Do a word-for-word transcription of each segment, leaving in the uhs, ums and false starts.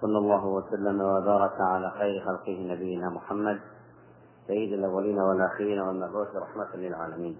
صلى الله وسلم وبارك على خير خلقه نبينا محمد سيد الأولين والآخرين والمبعوث رحمة للعالمين،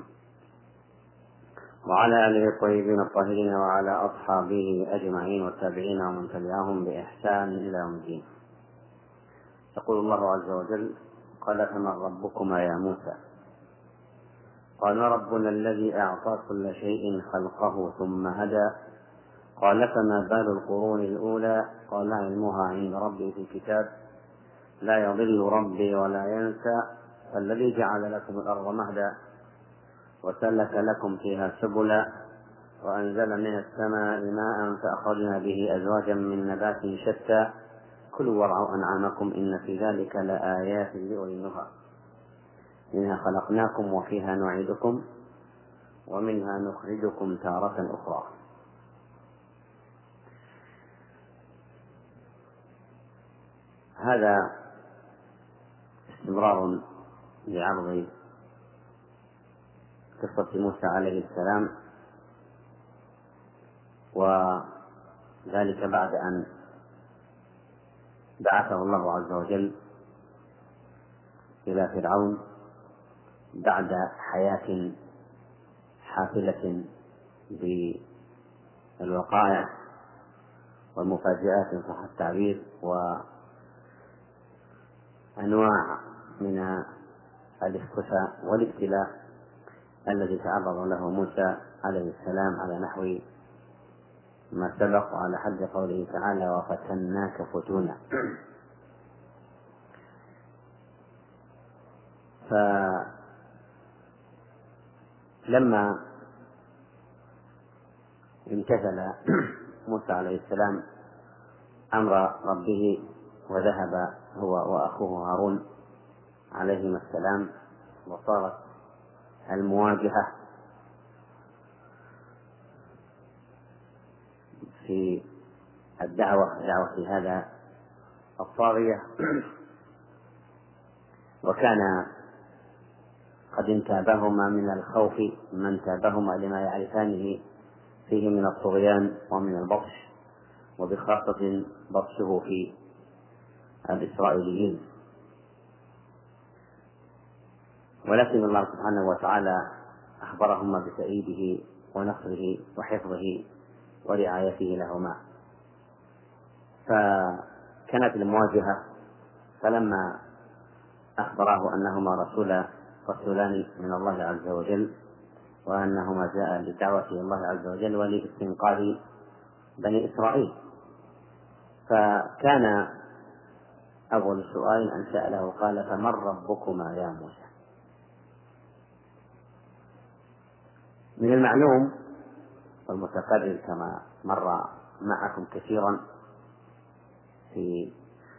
وعلى آله الطيبين الطاهرين وعلى أصحابه أجمعين والتابعين ومن تبعهم بإحسان إلى يوم الدين. يقول الله عز وجل: قال: فمن ربكما يا موسى؟ قال: ربنا الذي أعطى كل شيء خلقه ثم هدى. قال: فما بال القرون الأولى؟ قال: علمها عند ربي في كتاب، لا يضل ربي ولا ينسى. فالذي جعل لكم الأرض مهدا وسلك لكم فيها سبلا وأنزل من السماء ماء فأخرجنا به أزواجا من نبات شتى كلوا وارعوا أنعامكم إن في ذلك لآيات لأولي النهى. منها خلقناكم وفيها نعيدكم ومنها نخرجكم تارة أخرى. هذا استمرار لعرض قصة موسى عليه السلام، وذلك بعد أن بعثه الله عز وجل إلى فرعون بعد حياة حافلة بالوقائع والمفاجآت إن صح التعبير، وأنواع من الاختفاء والابتلاء الذي تعرض له موسى عليه السلام على نحو ما سبق، على حد قوله تعالى: وفتناك فتونا. فلما امتثل موسى عليه السلام أمر ربه وذهب هو وأخوه هارون عليهما السلام، وصارت المواجهة في الدعوة دعوة هذا الطاغية، وكان قد انتابهما من الخوف ما انتابهما لما يعرفانه فيه من الطغيان ومن البطش، وبخاصة بطشه في الإسرائيليين. ولكن الله سبحانه وتعالى أخبرهما بتأييده ونصره وحفظه ورعايته لهما. فكانت المواجهة، فلما أخبراه أنهما رسول رسولان من الله عز وجل، وأنهما جاء لدعوة الله عز وجل ولاستنقاذ بني إسرائيل، فكان أول سؤال أن سأله قال: فمن ربكما يا موسى؟ من المعلوم والمتقرر كما مر معكم كثيرا في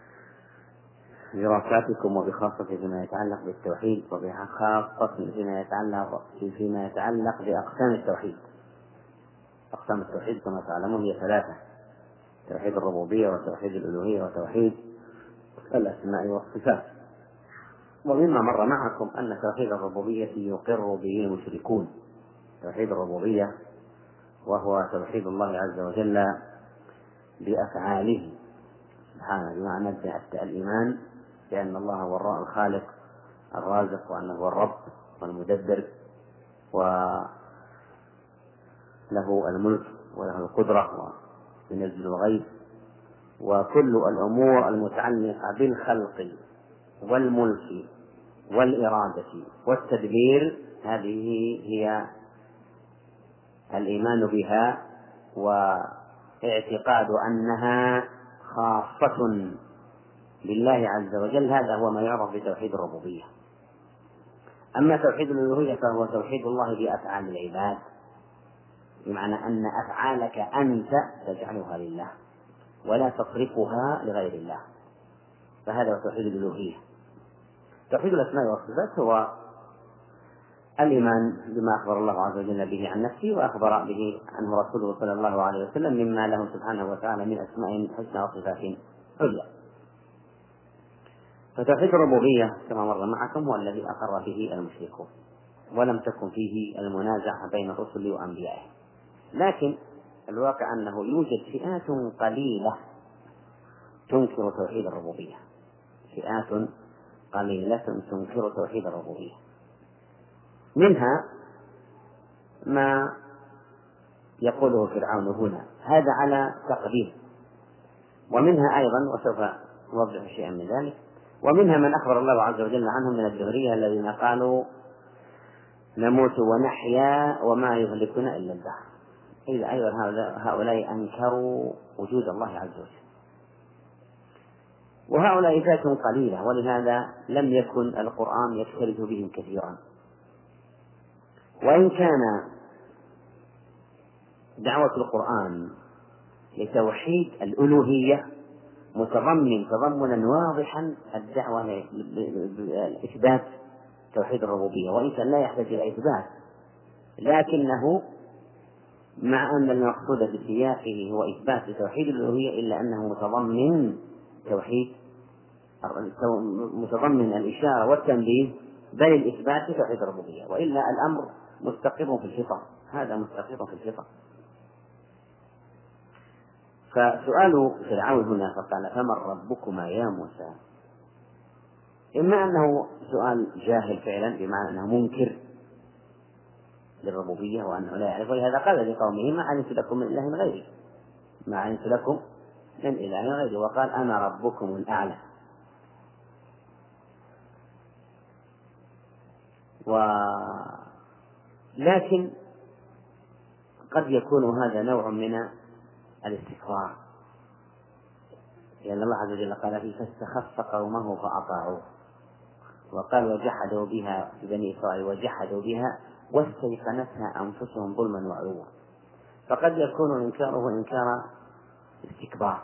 دراساتكم، وبخاصة فيما يتعلق بالتوحيد، وبخاصة فيما يتعلق فيما يتعلق بأقسام التوحيد. أقسام التوحيد كما تعلمون هي ثلاثة: توحيد الربوبية وتوحيد الألوهية وتوحيد الأسماء والصفات. ومما مر معكم أن توحيد الربوبية يقر به المشركون، توحيد الربوبية وهو توحيد الله عز وجل بأفعاله سبحانه، بمعنى الإيمان بأن الله هو الخالق الرازق، وأنه هو الرب والمدبر، وله الملك وله القدرة وينزل الغيث، وكل الأمور المتعلقة بالخلق والملك والإرادة والتدبير هذه هي الإيمان بها واعتقاد أنها خاصة بالله عز وجل. هذا هو ما يعرف بتوحيد الربوبية. أما توحيد الألوهية فهو توحيد الله بأفعال العباد، بمعنى أن أفعالك أنت تجعلها لله ولا تصرفها لغير الله، فهذا هو توحيد الألوهية. توحيد الأسماء والصفات هو الإيمان بما أخبر الله عز وجل به عن نفسه وأخبر به عنه رسوله صلى الله عليه وسلم مما له سبحانه وتعالى من أسماء حسنى وصفات عليا. فتوحيد الربوبية كما مر معكم هو الذي أقر به المشركون، ولم تكن فيه المنازعة بين الرسل وأنبيائهم، لكن الواقع أنه يوجد فئات قليلة تنكر توحيد الربوبية، فئات قليلة تنكر توحيد الربوبية، منها ما يقوله فرعون هنا، هذا على تقدير، ومنها أيضا وسوف أوضح شيئا من ذلك، ومنها من أخبر الله عز وجل عنهم من الدهرية الذين قالوا نموت ونحيا وما يهلكنا إلا الدهر. إذا أيضا هؤلاء أنكروا وجود الله عز وجل، وهؤلاء فئة قليلة، ولهذا لم يكن القرآن يختلف بهم كثيرا. وإن كان دعوة القرآن لتوحيد الألوهية متضمن تضمنا واضحا الدعوة لإثبات توحيد الربوبية، وإن كان لا يحتاج إلى إثبات، لكنه مع أن المقصود بسياقه هو إثبات توحيد الألوهية إلا أنه متضمن توحيد متضمن الإشارة والتنبيه بل الإثبات توحيد الربوبية، وإلا الأمر مستقر في الفطر، هذا مستقر في الفطر. فسؤال فرعون هنا فقال فمن ربكما يا موسى، إما أنه سؤال جاهل فعلا بمعنى أنه منكر للربوبية وأنه لا يعرف، ولهذا قال لقومه ما علمت لكم من إله غيري، ما علمت لكم من إله غيري، وقال أنا ربكم الأعلى. ولكن قد يكون هذا نوع من الاستكبار، لأن الله عز وجل قال فيه فاستخف قومه فأطاعوه، وقال وجحدوا بها في بني إسرائيل وجحدوا بها واستيقنتها أنفسهم ظلما وعلوا، فقد يكون إنكاره إنكار استكبار.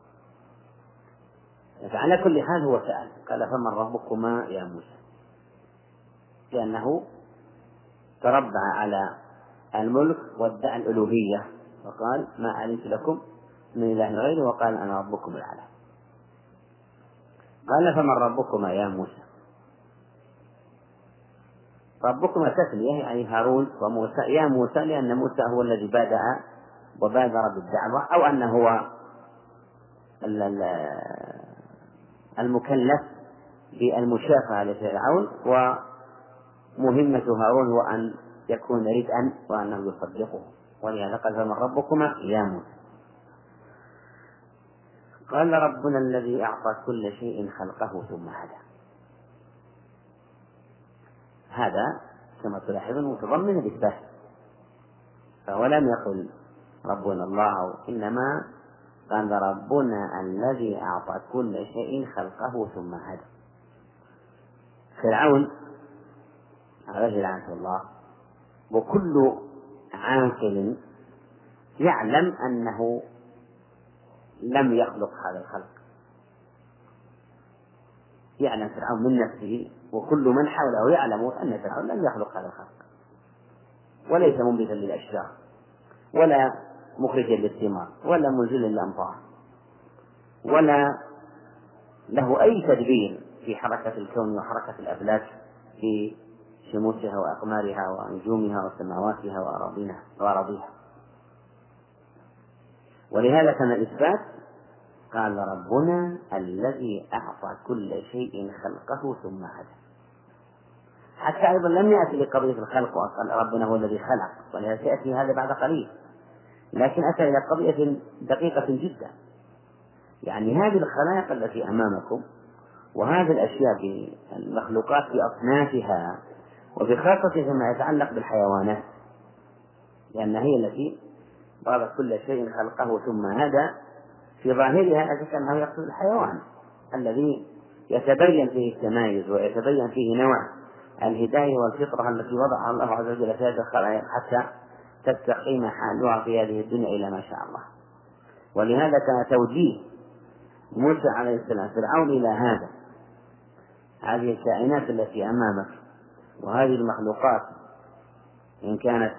فعلى كل حال هو سأل قال فمن ربكما يا موسى، لأنه تربع على الملك وادعى الألوهية وقال ما علمت لكم من إله غيري، وقال أنا ربكم الأعلى. قال فمن ربكما يا موسى، ربكما تسمية يعني هارون وموسى، يا موسى لأن موسى هو الذي بدأ وبادر بالدعوة، أو أنه هو المكلف بالمشافهة لفرعون، ومهمة هارون هو أن يكون ردءا وأنه يصدقه، ولهذا قال فمن ربكما يا موسى. قال ربنا الذي أعطى كل شيء خلقه ثم هدى، هذا كما تلاحظون متضمن الإثبات، فهو لم يقل ربنا الله، إنما قال ربنا الذي أعطى كل شيء خلقه ثم هدى. فرعون عليه لعنة الله وكل عاقل يعلم أنه لم يخلق هذا الخلق، يعلم فرعون من نفسه وكل من حوله يعلم أن فرعون لم يخلق هذا الخلق، وليس منبتا للأشجار ولا مخرجا للثمار ولا منزلا للأمطار ولا له أي تدبير في حركة الكون وحركة الأفلاك في شموسها وأقمارها ونجومها وسماواتها وأراضيها وأراضيها. ولهذا كان الإثبات قال ربنا الذي أعطى كل شيء خلقه ثم هدى، حتى أيضا لم يأتي لقضية الخلق وقال ربنا هو الذي خلق، ولهذا سيأتي هذا بعد قليل، لكن أتى إلى قضية دقيقة جدا، يعني هذه الخلائق التي أمامكم وهذه الأشياء بالمخلوقات بأصنافها، وبخاصة فيما يتعلق بالحيوانات، لأن هي التي ضرب كل شيء خلقه ثم هدى، في ظاهرها كأنه يقصد الحيوان الذي يتبين فيه التمايز ويتبين فيه نوع الهداية والفطرة التي وضعها الله عز وجل في هذه الخلائق حتى تستقيم حالها في هذه الدنيا إلى ما شاء الله. ولهذا كان توجيه موسى عليه السلام فرعون إلى هذا، هذه الكائنات التي أمامك وهذه المخلوقات إن كانت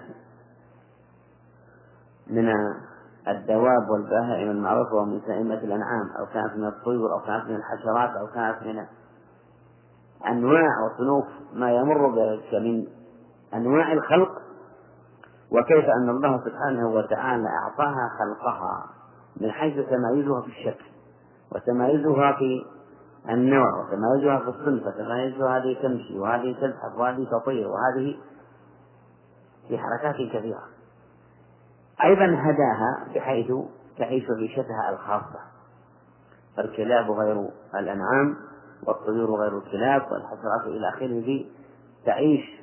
من الدواب والبهائم المعروفة ومن سائمة الأنعام، أو كانت من الطيور، أو كانت من الحشرات، أو كانت من أنواع وصنوف ما يمر بك من أنواع الخلق، وكيف أن الله سبحانه وتعالى أعطاها خلقها من حيث تمايزها في الشكل وتمايزها في النوع، وتمايزها في الصنف، وتمايزها هذه تمشي وهذه تزحف وهذه تطير وهذه في حركات كثيرة. أيضا هداها بحيث تعيش عيشتها الخاصة، فالكلاب غير الأنعام والطيور غير الكلاب والحشرات إلى آخره، تعيش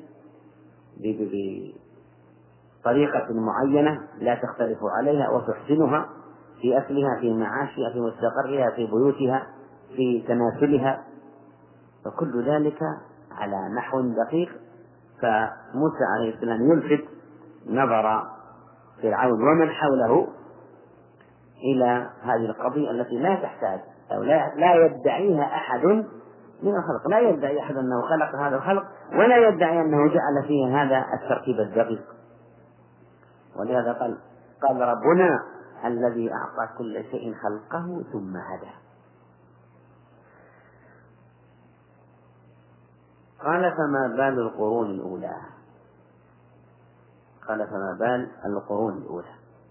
بطريقة معينة لا تختلف عليها وتحسنها في أكلها، في معاشها، في مستقرها، في بيوتها، في تناسلها، وكل ذلك على نحو دقيق. فموسى عليه السلام يلفت نظر فرعون ومن حوله إلى هذه القضية التي لا تحتاج أو لا, لا يدعيها أحد من الخلق، لا يدعي أحد أنه خلق هذا الخلق، ولا يدعي أنه جعل فيه هذا الترتيب الدقيق. ولهذا قال قال ربنا الذي أعطى كل شيء خلقه ثم هدى. قال فما بال القرون الأولى قال فما بال القرون الأولى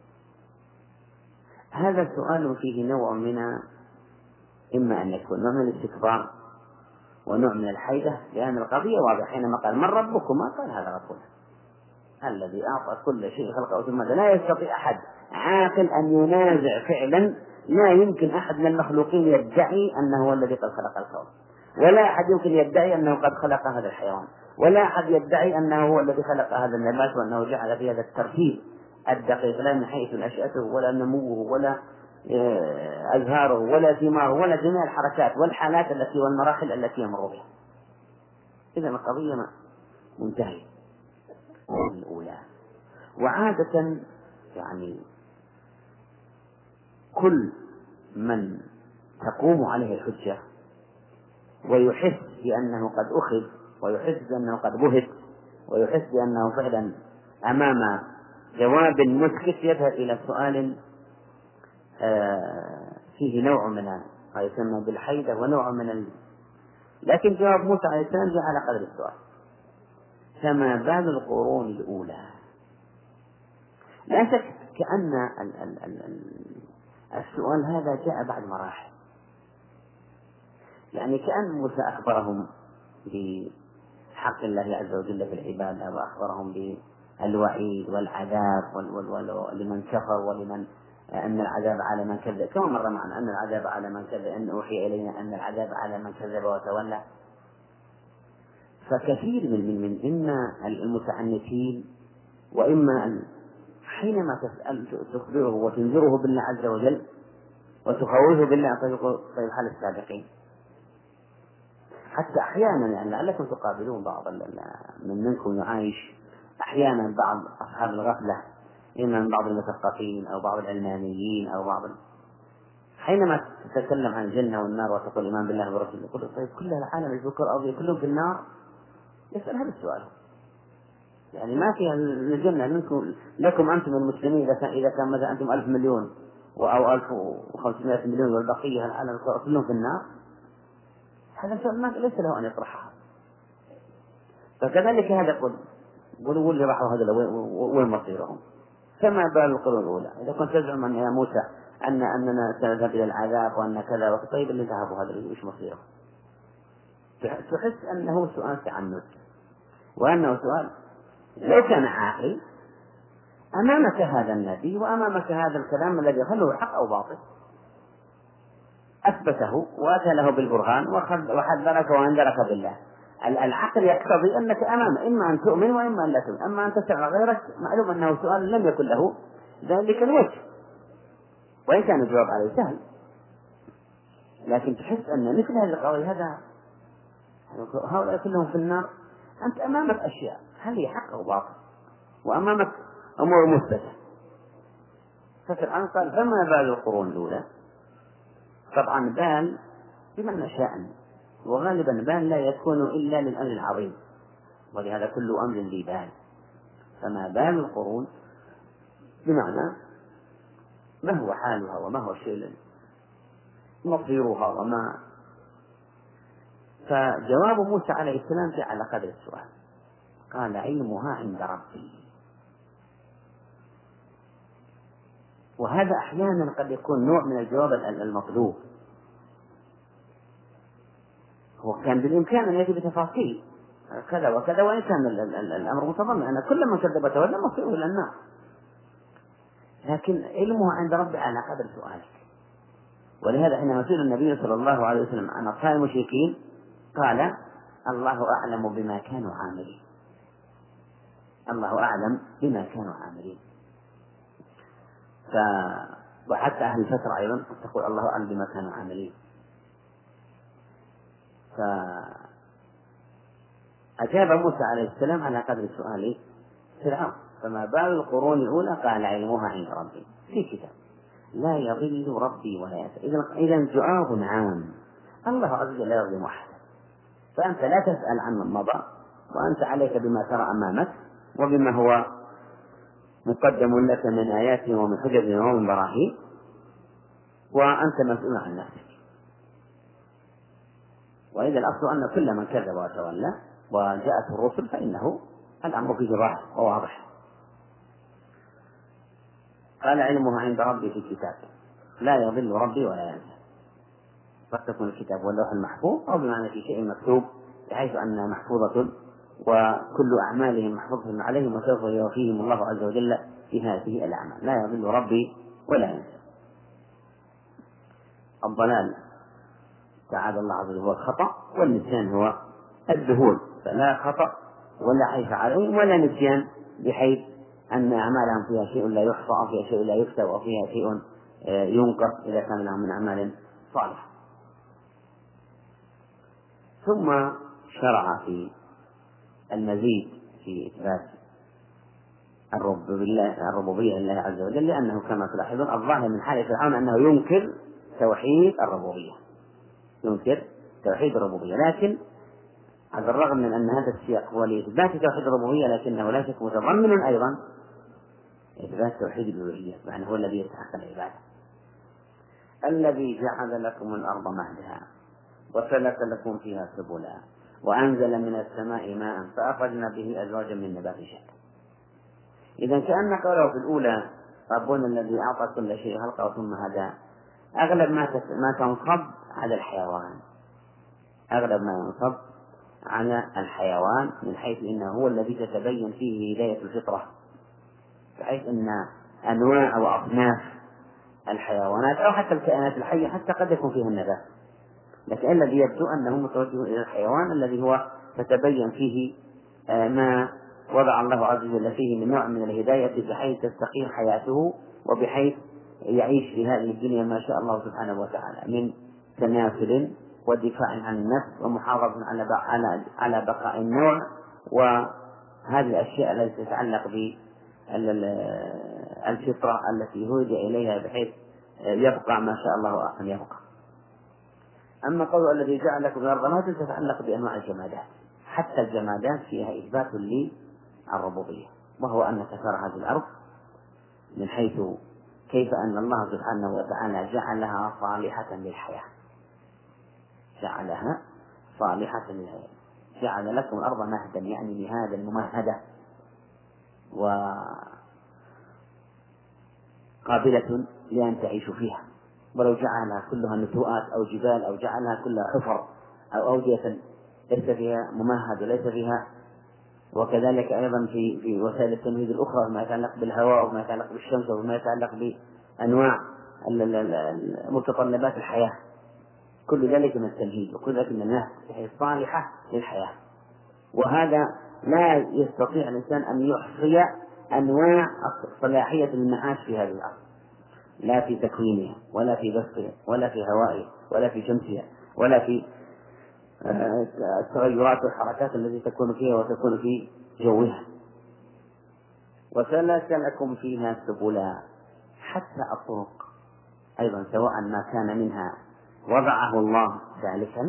هذا السؤال فيه نوع من إما أن يكون نوع من الاستكبار ونوع من الحيدة، لأن القضية واضحة. حينما قال من ربكما قال هذا ربنا الذي أعطى كل شيء خلقه ثم هدى. لا يستطيع أحد عاقل أن ينازع فعلا، لا يمكن أحد من المخلوقين يدعي أنه هو الذي قد خلق الكون، ولا أحد يمكن يدعي أنه قد خلق هذا الحيوان، ولا أحد يدعي أنه هو الذي خلق هذا النبات وأنه جعل في هذا الترتيب الدقيق، لا من حيث نشأته ولا نموه ولا أزهاره ولا ثماره ولا جميع الحركات والحالات التي والمراحل التي يمر بها. إذا القضية منتهية الأولى. وعادة يعني كل من تقوم عليه الحجة ويحس بأنه قد أخذ، ويحس بأنه قد بهت، ويحس بأنه فعلا أمام جواب مسكت، يذهب إلى سؤال فيه نوع من ما يسمى بالحيدة ونوع من ال... لكن جواب موسى عليه السلام جاء على قدر السؤال. فما بال القرون الأولى. لا شك كأن ال... ال... ال... السؤال هذا جاء بعد مراحل، يعني كأن موسى أخبرهم بحق الله عز وجل في العباد، أو أخبرهم بالوعيد والعذاب وال... وال... وال... لمن كفر ولمن أن العذاب على من كذب، كما مر معنا أن العذاب على من كذب، أن أوحي إلينا أن العذاب على من كذب وتولى. فكثير من من إما المتعنتين وإما حينما تسأل تخبره وتنذره بالله عز وجل وتخوفه بالله طيب حال السابقين. حتى أحيانا يعني لعلكم تقابلون بعض من منكم يعايش أحيانا بعض أصحاب الغفلة، إما من بعض المثقفين أو بعض العلمانيين أو بعض، حينما تتكلم عن الجنة والنار وتقول الإيمان بالله ورسوله، يقول طيب كل العالم الذكر الأرضي كلهم في النار؟ يسأل هذا السؤال. يعني ما فيها الجنة منكم لكم أنتم المسلمين إذا كان إذا كان مثلا أنتم ألف مليون أو ألف وخمسمائة مليون والبقية العالم كلهم في النار؟ هذا السؤال ما ليس له أن يطرحها. فكذلك هذا قل قولوا اللي راحوا هذا وين مصيرهم؟ فما بال القرون الأولى. إذا كنت تزعم أن يا موسى أن أننا سنذهب إلى العذاب وأن كذا وطيب اللي ذهبوا هذا إيش مصيره؟ تحس أنه سؤال تعنت، وأنه سؤال لو كان عاقل أمامك هذا النبي وأمامك هذا الكلام الذي يظهره حق أو باطل أثبته وأتى له بالبرهان وحذرك وأنذرك بالله. العقل يقتضي أنك أمامه إما أن تؤمن وإما أن لا تؤمن. أما أن تسأل غيرك معلوم أنه سؤال لم يكن له ذلك الوجه، وإن كان الجواب عليه سهل، لكن تحس أن مثل هذه القضايا هذا هؤلاء كلهم في النار، أنت أمامك أشياء هل هي حق أو باطل، وأمامك أمور مثبتة. ففرعون قال فما بال القرون الأولى. طبعا بال بمعنى شأن، وغالبا بال لا يكون إلا للأمر العظيم، ولهذا كل أمر ذي بال. فما بال القرون بمعنى ما هو حالها وما هو الشيء مصيرها وما. فجواب موسى عليه السلام جاء على قدر السؤال. قال علمها عند ربي. وهذا أحيانا قد يكون نوع من الجواب المطلوب، وكان بالإمكان أن يأتي بتفاصيل كذا وكذا، وإن كان الأمر متضمن أن كل من كذب وتولى مصيره إلى النار، لكن علمه عند ربه على قدر سؤالك. ولهذا حينما سئل النبي صلى الله عليه وسلم عن أصحاب المشركين قال: الله أعلم بما كانوا عاملين. الله أعلم بما كانوا عاملين. ف... وحتى أهل الفترة أيضا تقول الله أعلم بما كانوا عاملين. فأجاب موسى عليه السلام على قدر سؤال فرعون: فما بال القرون الأولى؟ قال: علمها عند ربي في كتاب لا يضل ربي ولا ينسى. إذا جواب عام، الله عز وجل لا يظلم أحدا، فأنت لا تسأل عن مضى، وأنت عليك بما ترى أمامك وبما هو مقدم لك من آيات ومن حجج ومن براهين، وأنت مسؤول عن نفسك. وإذا الأصل أن كل من كذب وتولى وجاءته الرسل فإنه الأمر فيه ظاهر وواضح. قال: علمها عند ربي في كتاب لا يضل ربي ولا ينسى. قد تكون الكتاب واللوح المحفوظ، أو بمعنى في شيء مكتوب بحيث أنها محفوظة وكل أعمالهم محفوظة عليهم، وسوف يوفيهم الله عز وجل في هذه الأعمال. لا يضل ربي ولا ينسى. الضلال تعالى الله عز وجل هو الخطأ، والنسيان هو الذهول، فلا خطأ ولا عيب عليهم ولا نسيان بحيث أن أعمالهم فيها شيء لا يحصى أو فيها شيء لا يكتب أو فيها شيء ينقص إذا كان لهم من أعمال صالحة. ثم شرع في المزيد في إثبات الربوبية لله عز وجل، لأنه كما تلاحظون الظاهر من حال فرعون أنه ينكر توحيد الربوبية، ينكر توحيد الربوبية، لكن على الرغم من أن هذا السياق هو لإثبات توحيد الربوبية، لكنه لا شك متضمن أيضا إثبات توحيد الألوهية، يعني هو الذي يستحق العبادة. الذي جعل لكم الأرض مهدها وسلك لكم فيها سبلا وأنزل من السماء ماء فأخرجنا به أزواجا من نبات شتى. إذا كأن قوله في الأولى ربنا الذي أعطى كل شيء خلقه ثم هداه، أغلب ما ما تنصب على الحيوان، أغلب ما ينصب على الحيوان، من حيث إنه هو الذي تتبين فيه هداية الفطرة، بحيث أن أنواع وأصناف الحيوانات أو حتى الكائنات الحية حتى قد يكون فيها النبات، لكن الذي يبدو أنه متوجه إلى الحيوان الذي هو تتبين فيه ما وضع الله عز وجل فيه من نوع من الهداية، بحيث تستقيم حياته وبحيث يعيش في هذه الدنيا ما شاء الله سبحانه وتعالى من تناسل ودفاع عن النفس ومحافظة على على بقاء النوع، وهذه الأشياء التي تتعلق بالفطرة التي هدي إليها بحيث يبقى ما شاء الله أن يبقى. أما قول الذي جعل لكم الأرض مهدا تتعلق بأنواع الجمادات، حتى الجمادات فيها إثبات للربوبية، وهو أن ترى هذه الأرض من حيث كيف أن الله سبحانه وتعالى جعلها صالحة للحياة، جعلها صالحة للحياة، جعل لكم الأرض مهدا يعني لهذا الممهدة وقابلة لأن تعيش فيها، ولو جعلها كلها نتوءات أو جبال أو جعلها كلها حفر أو أودية ليس فيها ممهد وليس فيها. وكذلك أيضا في في وسائل التمهيد الأخرى ما يتعلق بالهواء وما يتعلق بالشمس وما يتعلق بأنواع متطلبات الحياة، كل ذلك من التمهيد وكل ذلك من الناس بحيث صالحة للحياة. وهذا لا يستطيع الإنسان أن يحصي أنواع صلاحية المعاش في هذه الأرض، لا في تكوينها ولا في بثها ولا في هوائها ولا في شمسها ولا في التغيرات والحركات التي تكون فيها وتكون في جوها. وسلك لكم فيها سبلا، حتى الطرق أيضا سواء ما كان منها وضعه الله سالكا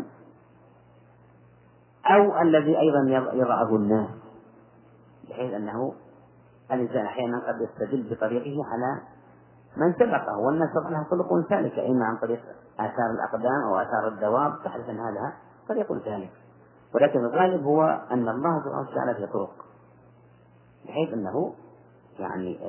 أو الذي أيضا يضعه الناس، بحيث أنه الإنسان أحيانا قد يستدل بطريقه على من سبقه، والناس لها طرق سالكة، إما عن طريق آثار الأقدام أو آثار الدواب، تحدث أن هذا طريق سالك، ولكن الغالب هو أن الله سبحانه وتعالى في طرق بحيث أنه يعني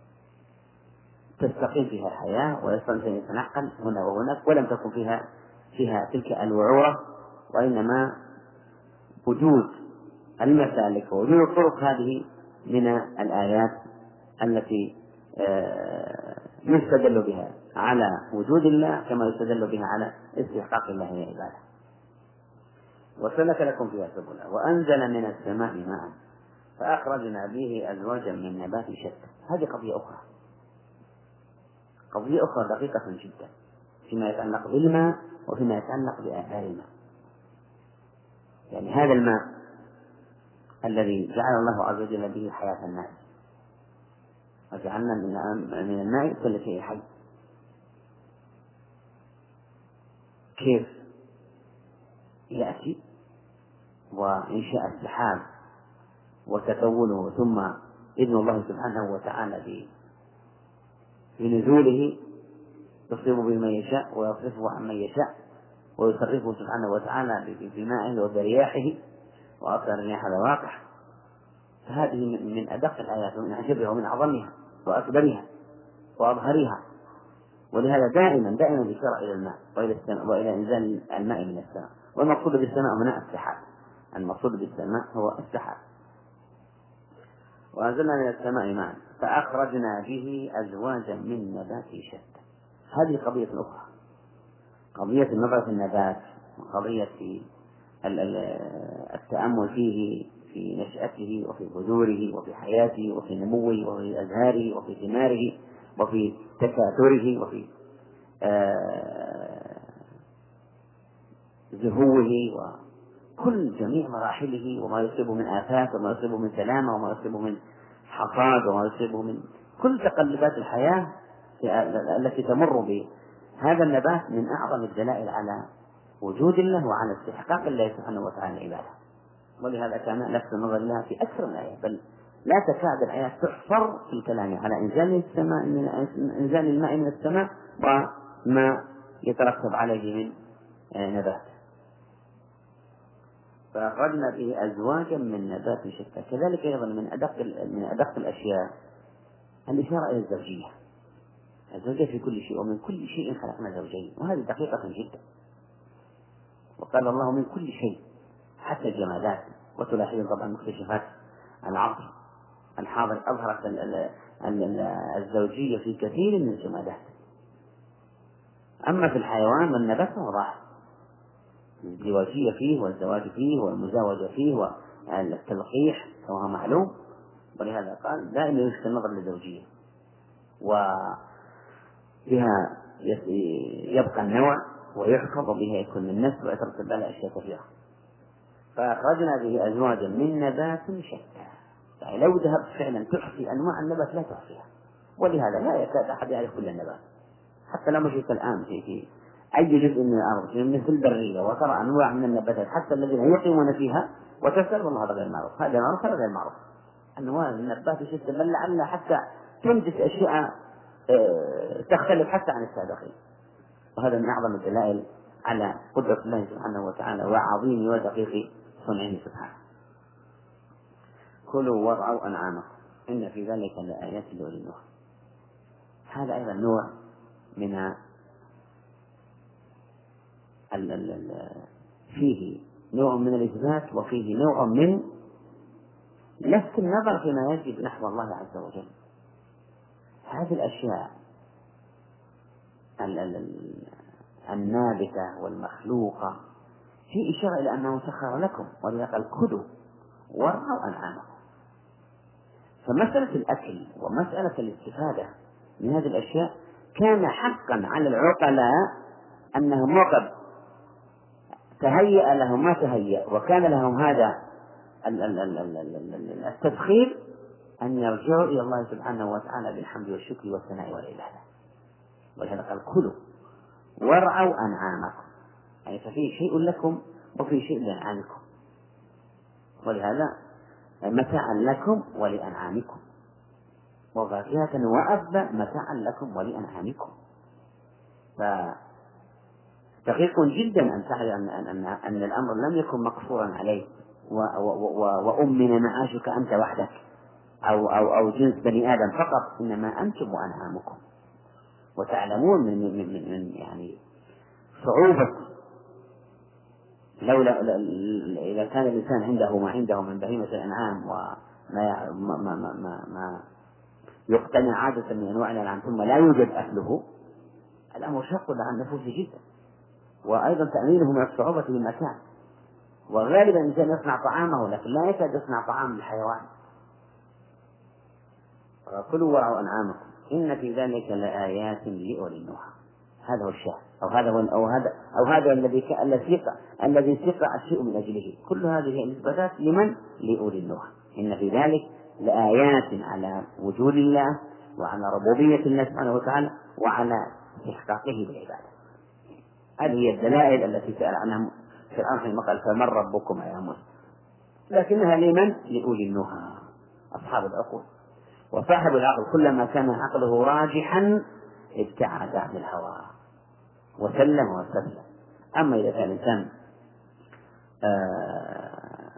تستقيم فيها الحياة ويستطيع أن يتنقل هنا وهناك ولم تكن فيها فيها تلك الوعورة، وإنما وجود المسالك ووجود الطرق هذه من الآيات التي يستدل بها على وجود الله كما يستدل بها على استحقاق الله لعباده. وسلك لكم فيها سبلا وأنزل من السماء ماء فأخرجنا به أزواجا من نبات شتى. هذه قضية أخرى، قضية أخرى دقيقة جدا فيما يتعلق بالماء وفيما يتعلق بآثار الماء. يعني هذا الماء الذي جعل الله عز وجل به حياة الناس، وجعلنا من الماء كل شيء حي، كيف يأتي وإنشاء السحاب وتكونه ثم إذن الله سبحانه وتعالى بنزوله يصيب به من يشاء ويصرفه عن من يشاء ويصرفه سبحانه وتعالى بمائه وبرياحه وأكثر الرياح الواقح. فهذه من أدق الآيات ومن أعجبها ومن أعظمها وأكبرها وأظهرها. ولهذا دائما دائما الإشارة إلى الماء وإلى السماء وإلى إنزال الماء من السماء. والمقصود بالسماء هنا السحاب، المقصود بالسماء هو السحاب. وأنزلنا من السماء ماء فأخرجنا به أزواجا من نبات شتى. هذه قضية أخرى، قضية النظر في النبات وقضية التأمل فيه في نشأته وفي بذوره وفي حياته وفي نموه وفي أزهاره وفي ثماره وفي تكاثره وفي آه زهوه وكل جميع مراحله وما يصيبه من آفات وما يصيبه من سلامة وما يصيبه من حصاد وما يصيبه من كل تقلبات الحياة التي تمر بهذا النبات من أعظم الدلائل على وجود الله وعلى استحقاق الله سبحانه وتعالى عباده. ولهذا كان لفت النظر لها في أكثر من آية، بل لا تكاد الآيات تحصر في الكلام على إنزال السماء من إنزال الماء من السماء وما يترتب عليه من نبات. فأخرجنا به أزواجا من نبات شتى. كذلك أيضا من أدق من أدق الأشياء الإشارة إلى الزوجية، الزوجية في كل شيء، ومن كل شيء خلقنا زوجين، وهذه دقيقة جدا. وقال الله من كل شيء حتى الجمادات. وتلاحظون طبعا مكتشفات العصر الحاضر أظهرت الزوجية في كثير من الجمادات. أما في الحيوان والنبات واضح الزواجية فيه والزواج فيه والمزاوجة فيه والتلقيح وهو معلوم. ولهذا قال دائما يشكل النظر للزوجية وبها يبقى النوع ويحفظ وبها يكون من النسل ويترتب على أشياء كثيرة. فأخرجنا به أزواجا من نبات شتى. يعني لو ذهبت فعلا تحصي أنواع النبات لا تحصيها، ولهذا لا يكاد أحد يعرف كل النبات. حتى لو مشيت الآن في في أي جزء من الأرض مثل البرية وترى أنواع من النباتات حتى الذين يقيمون فيها وتسأل والله هذا غير معروف، هذا معروف هذا غير معروف. أنواع النبات شتى بل لعلها حتى تنتج أشياء تختلف حتى عن السابقين. وهذا من أعظم الدلائل على قدرة الله سبحانه وتعالى وعظيم ودقيق صنعه سبحانه. كلوا وارعوا أنعامكم إن في ذلك لآيات لأولي النهى. هذا أيضا نوع من ال ال ال فيه نوع من الإثبات وفيه نوع من لفت النظر فيما يجب نحو الله عز وجل. هذه الأشياء ال ال ال النابتة والمخلوقة في إشارة إلى أنه سخر لكم، ولذلك قال كلوا وارعوا أنعامكم. فمسألة الأكل ومسألة الاستفادة من هذه الأشياء كان حقا على العقلاء أنهم وقد تهيأ لهم ما تهيأ وكان لهم هذا التسخير أن يرجعوا إلى الله سبحانه وتعالى بالحمد والشكر والثناء والعبادة. ولهذا قال كلوا وارعوا أنعامكم، يعني ففيه شيء لكم وفيه شيء لأنعامكم. ولهذا متاعا لكم ولأنعامكم وفاكهة وأبا متاعا لكم ولأنعامكم. فدقيق جدا أن تعلم أن, أن, أن الأمر لم يكن مقصورا عليه وأمن معاشك أنت وحدك أو, أو, أو جنس بني آدم فقط، إنما أنتم وأنعامكم. وتعلمون من, من, من, من يعني صعوبة لولا إذا كان الإنسان عنده ما عنده من بهيمة الأنعام وما ما ما ما, ما, ما يقتنع عادة من أنواع الأنعام ثم لا يوجد أكله، الأمر شق على النفوس جدا، وأيضا تأمينه من الصعوبة بالمكان. وغالبا الإنسان يصنع طعامه لكن لا يكاد يصنع طعام الحيوان. كلوا وارعوا أنعامكم إن في ذلك لآيات لأولي النهى. هذا هو الشاهد، أو هذا هو أو هذا أو هذا الذي الذي الذي سيق الشيء من أجله. كل هذه النسبات لمن؟ لأولي النهى. إن في ذلك لآيات على وجود الله وعلى ربوبية الله سبحانه وتعالى وعلى إحقاقه بالعبادة. هذه هي الدلائل التي سأل عنها فرعون حينما قال فمن ربكما يا موسى، لكنها لمن؟ لأولي النهى، أصحاب العقول. وصاحب العقل كلما كان عقله راجحا ابتعد عن الهوى وسلم واستسلم. أما إذا كان الإنسان آه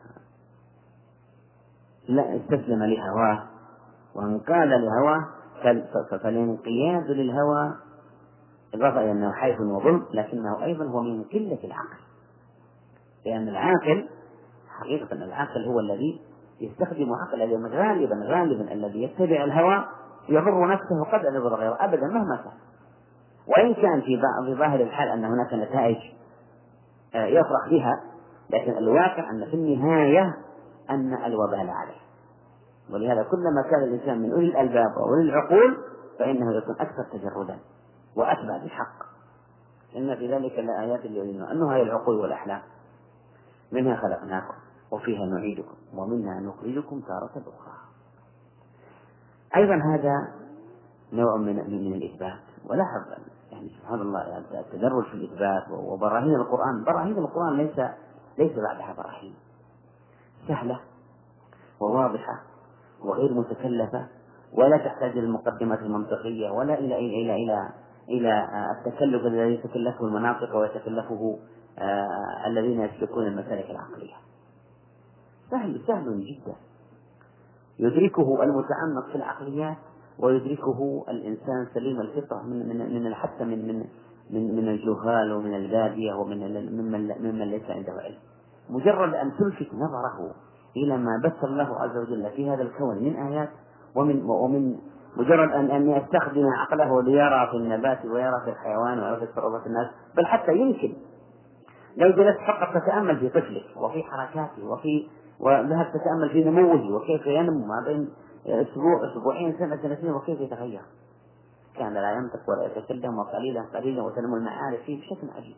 لا استسلم لهواه وانقاد لهواه، فالانقياد للهوى إضافة إلى أنه حيف وظلم، لكنه أيضا هو من قلة العقل، لأن العاقل حقيقة العاقل هو الذي يستخدم عقله، لأن غالبا غالبا الذي يتبع الهوى يضر نفسه قد لا يضر غيره أبدا مهما كان، وإن كان في ظاهر الحال أن هناك نتائج يفرح بها، لكن الواقع أن في النهاية أن الوبال عليه. ولهذا كلما كان الإنسان من أولي الألباب وأولي العقول فإنه يكون أكثر تجردا وأتبع بالحق. إن في ذلك لآيات لأولي أنها هي العقول والأحلام. منها خلقناكم وفيها نعيدكم ومنها نخرجكم تارة أخرى. أيضا هذا نوع من من الإثبات. ولاحظ يعني سبحان الله يعني التدرج في الإثبات وبراهين القرآن. براهين القرآن ليس ليس بعدها براهين، سهلة وواضحة وغير متكلفة، ولا تحتاج إلى المقدمات المنطقية ولا إلى إلى إلى إلى إلى التكلف الذي يتكلفه المناطق ويتكلفه آه الذين يسلكون المسالك العقلية. سهل سهل جدا يدركه المتعمق في العقليات ويدركه الإنسان سليم الفطرة من من من حتى من من من من الجهال ومن البادية ومن ممن ممن ليس عنده علم. مجرد أن تلفت نظره إلى ما بث الله عز وجل في هذا الكون من آيات، ومن ومن مجرد أن أن يستخدم عقله ليرى في النبات ويرى في الحيوان ويرى في تصرفات الناس، بل حتى يمكن لو جلست فقط تتأمل في طفلك وفي حركاته وفي وذهبت تتأمل في نموه وكيف ينمو ما بين أسبوع أسبوعين سنة سنتين وكيف يتغير، كان لا ينطق ولا يتكلم وقليلا قليلا وتنمو المعارف فيه بشكل عجيب.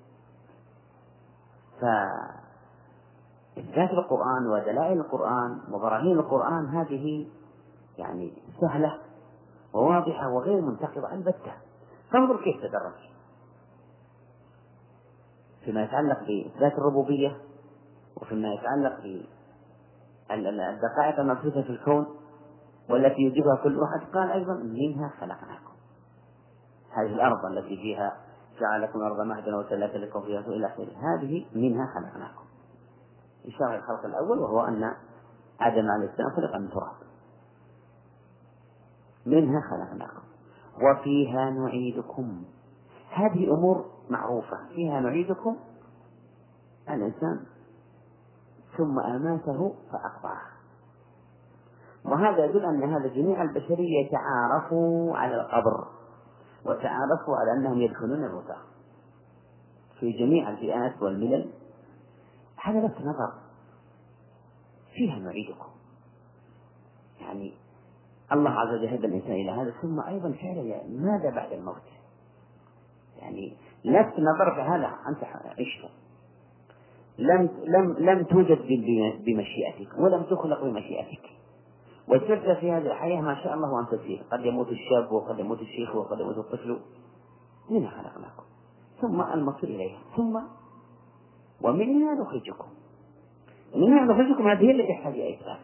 فإثبات القرآن ودلائل القرآن وبراهين القرآن هذه يعني سهلة وواضحة وغير منتقضة البتة. فانظر كيف تدرج فيما يتعلق بإثبات الربوبية وفيما يتعلق بالدقائق المبثوثة في الكون والتي يجيبها كل واحد. قال أيضا منها خلقناكم، هذه الأرض التي فيها جعل لكم الأرض مهدا وسلك لكم فيها إلى آخره، هذه منها خلقناكم، إشارة الخلق الأول وهو أن آدم عليه السلام خلق من تراب. منها خلقناكم وفيها نعيدكم، هذه أمور معروفة. فيها نعيدكم الإنسان ثم أماته فأقبره، وهذا يدل أن هذا جميع البشرية يتعارفوا على القبر وتعارفوا على أنهم يدخلون الرتاق في جميع الفئات والملل. هذا لفت نظر. فيها نعيدكم يعني الله عز وجل هدى الإنسان إلى هذا، ثم أيضا فعلا ماذا بعد الموت؟ يعني لفت نظر في هذا. أنت عشت لم لم لم توجد بمشيئتك ولم تخلق بمشيئتك، وسرت في هذه الحياة ما شاء الله وأنت فيه. قد يموت الشاب وقد يموت الشيخ وقد يموت الطفل. منها خلقناكم ثم المصير إليها ثم ومنها نخرجكم. منها نخرجكم هذه هي التي تحتاج إلى إثبات.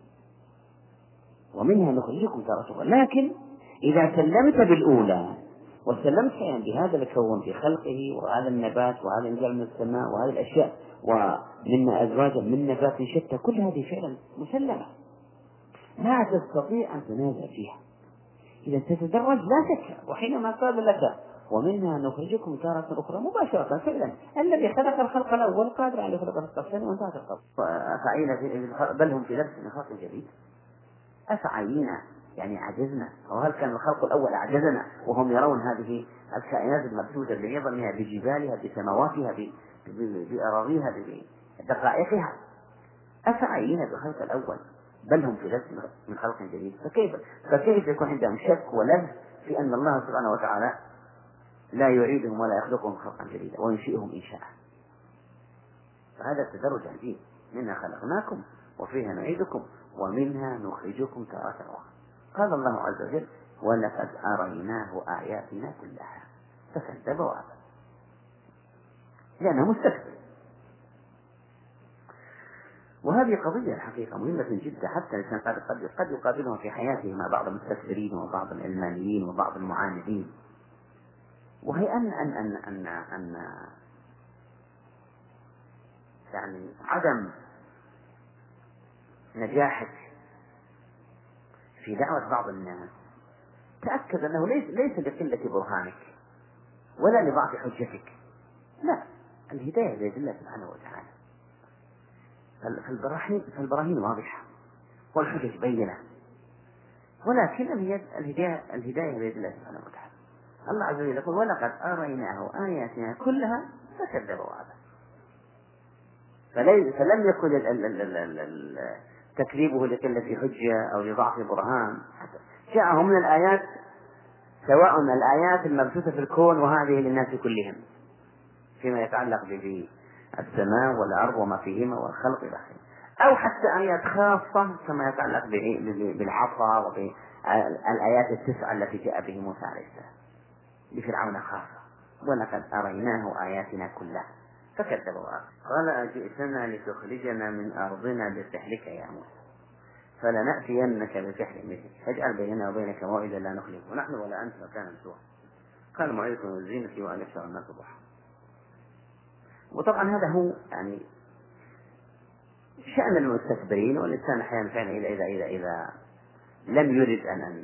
ومنها نخرجكم تارة أخرى. لكن إذا سلمت بالأولى وسلمت يعني بهذا الكون في خلقه وهذا النبات وهذا النزال من السماء وهذه الأشياء ومن أزواجا من نبات شتى، كل هذه فعلا مسلمة لا تستطيع أن تنازع فيها. إذا تتدرج لا شك. وحينما قال لك ومنها نخرجكم تارة أخرى مباشرة فعلا. الذي خلق الخلق الأول قادر على خلق الخلق الثاني وانتهت الخلق. أفعينا في بل هم في لبس من خلق جديد. أفعينا يعني عجزنا، وهل كان الخلق الأول أعجزنا وهم يرون هذه الكائنات المبثوثة بعظمها بجبالها بسماواتها بأراضيها بدقائقها؟ أفعينا بالخلق الأول بل هم في لبس من خلق جديد. فكيف فكيف يكون عندهم شك ولبس في أن الله سبحانه وتعالى لا يعيدهم ولا يخلقهم خلقا جديدا وينشئهم إنشاء؟ فهذا التدرج عجيب. منها خلقناكم وفيها نعيدكم ومنها نخرجكم تارة أخرى. قال الله عز وجل ولقد أريناه آياتنا كلها فكذب وأبى لأنه مستكبر. وهذه قضية الحقيقة مهمة جدا، حتى الإنسان قد قد يقابلها في حياته مع بعض المستكبرين وبعض العلمانيين وبعض المعاندين، وهي أن أن أن أن, أن يعني عدم نجاحك في دعوة بعض الناس تأكد أنه ليس ليس لقلة برهانك ولا لضعف حجتك، لا، الهداية بيد الله سبحانه وتعالى. فالبراهين فالبراهين واضحة والحجج بينة، ولكن الهداية الهداية بيد الله سبحانه وتعالى. الله عز وجل يقول ولقد أريناه آياتنا كلها فكذب وأبى. فلم يكن تكذيبه لقلة حجة أو لضعف برهان، جاءه من الآيات سواء الآيات المبثوثة في الكون وهذه للناس كلهم فيما يتعلق بالسماء والأرض وما فيهما والخلق إلى آخره، أو حتى آيات خاصة كما يتعلق بالعصا وبالآيات التسعة التي جاء به موسى عليه السلام لفرعون خاصة. ولقد أريناه آياتنا كلها فكذب وأبى. قال أجئتنا لتخرجنا من أرضنا بسحرك يا موسى فلنأتينك بسحر مثله فاجعل بيننا وبينك موعدا لا نخلفه نحن ولا أنت مكانا سوى. قال موعدكم الزينة وأن يحشر الناس ضحى. وطبعا هذا هو يعني شأن المستكبرين، والإنسان أحيانا فعلا إذا إذا إذا إذا لم يرد أن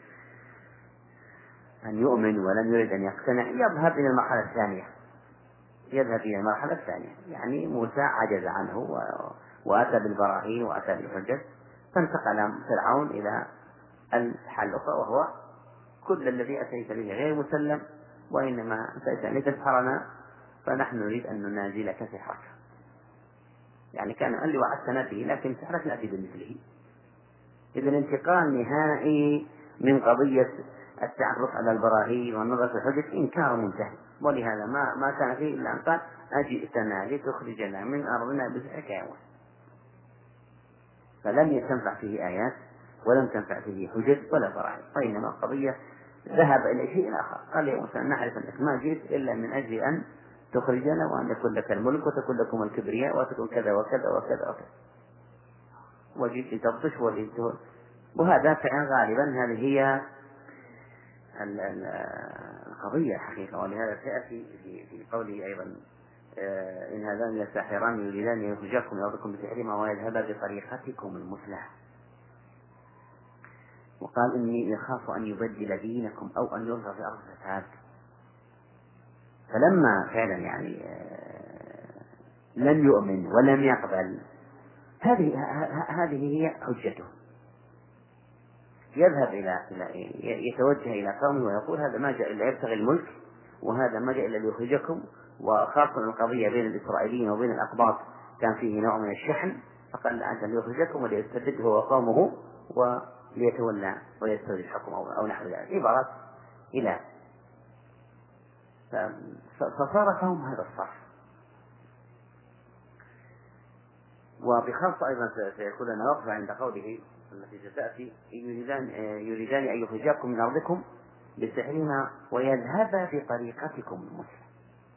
أن يؤمن ولم يرد أن يقتنع يذهب إلى المرحلة الثانية يذهب إلى المرحلة الثانية يعني موسى عجز عنه وأتى بالبراهين وأتى بالحجج، فانتقل فرعون إلى الحل الأخرى وهو كل الذي أتيت به غير مسلم، وإنما أتيت لتسحرنا فنحن نريد أن ننازلك سحرك. يعني كان قال لي وعدتنا به لكن سحرك نأتي بمثله. إذا الانتقال نهائي من قضية التعرف على البراهين والنظر في الحجج إنكار منتهي، ولهذا ما ما كان فيه إلا أن قال أجئتنا لتخرجنا من أرضنا بسحرك يا موسى. فلم تنفع فيه آيات ولم تنفع فيه حجج ولا براهين، وإنما القضية ذهب إلى شيء آخر. قال يا موسى نعرف أنك ما جئت إلا من أجل أن تخرجنا وأن يكون لك الملك وتكون لكم الكبرياء وتكون كذا وكذا وكذا وكذا، وجئت لتبطش ولتهون. وهذا فعلا غالبا هذه هي القضية الحقيقة. ولهذا سيأتي في في قوله أيضا إن هذان لساحران يريدان أن يخرجاكم من أرضكم بسحرهما ويذهبا بطريقتكم المثلى. وقال إني يخاف أن يبدل دينكم أو أن يظهر في الأرض فساد. فلما فعلا يعني لم يؤمن ولم يقبل هذه هذه هي حجته. يذهب إلى إلى يتوجه إلى قومه ويقول هذا ما جاء إلا يبتغي الملك وهذا ما جاء إلا ليخرجكم، وخاصة القضية بين الإسرائيليين وبين الأقباط كان فيه نوع من الشحن، فقال أن ليخرجكم وليستبد هو وقومه وليتولى ويستولي الحكم أو نحو ذلك عبارات إلى. فصار قوم هذا الصف. وبخاصة أيضا سيكون لنا وقفة عند قوله التي ستأتي يريدان, يريدان أن يخرجاكم من أرضكم بسحرهما ويذهبا بطريقتكم المثلى،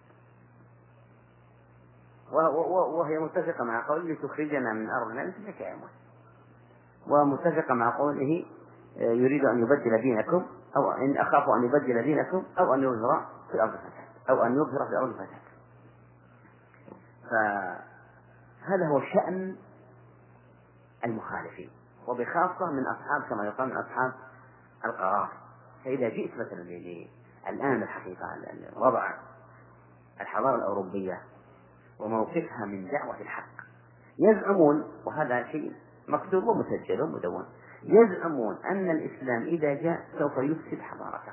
وهي متفقة مع قوله تخرجنا من أرضنا بسحرك يا موسى، ومتفقة مع قوله يريد أن يبدل دينكم أو إن أخاف أن يبدل دينكم أو أن يظهر في الأرض فساد أو أن يظهر في الأرض فساد. فهذا هو شأن المخالفين، وبخاصة من أصحاب كما يقال من أصحاب القرار. فإذا جئت مثلا الآن الحقيقة وضع الحضارة الأوروبية وموقفها من دعوة الحق، يزعمون، وهذا شيء مكتوب ومسجل ومدون، يزعمون أن الإسلام إذا جاء سوف يفسد حضارته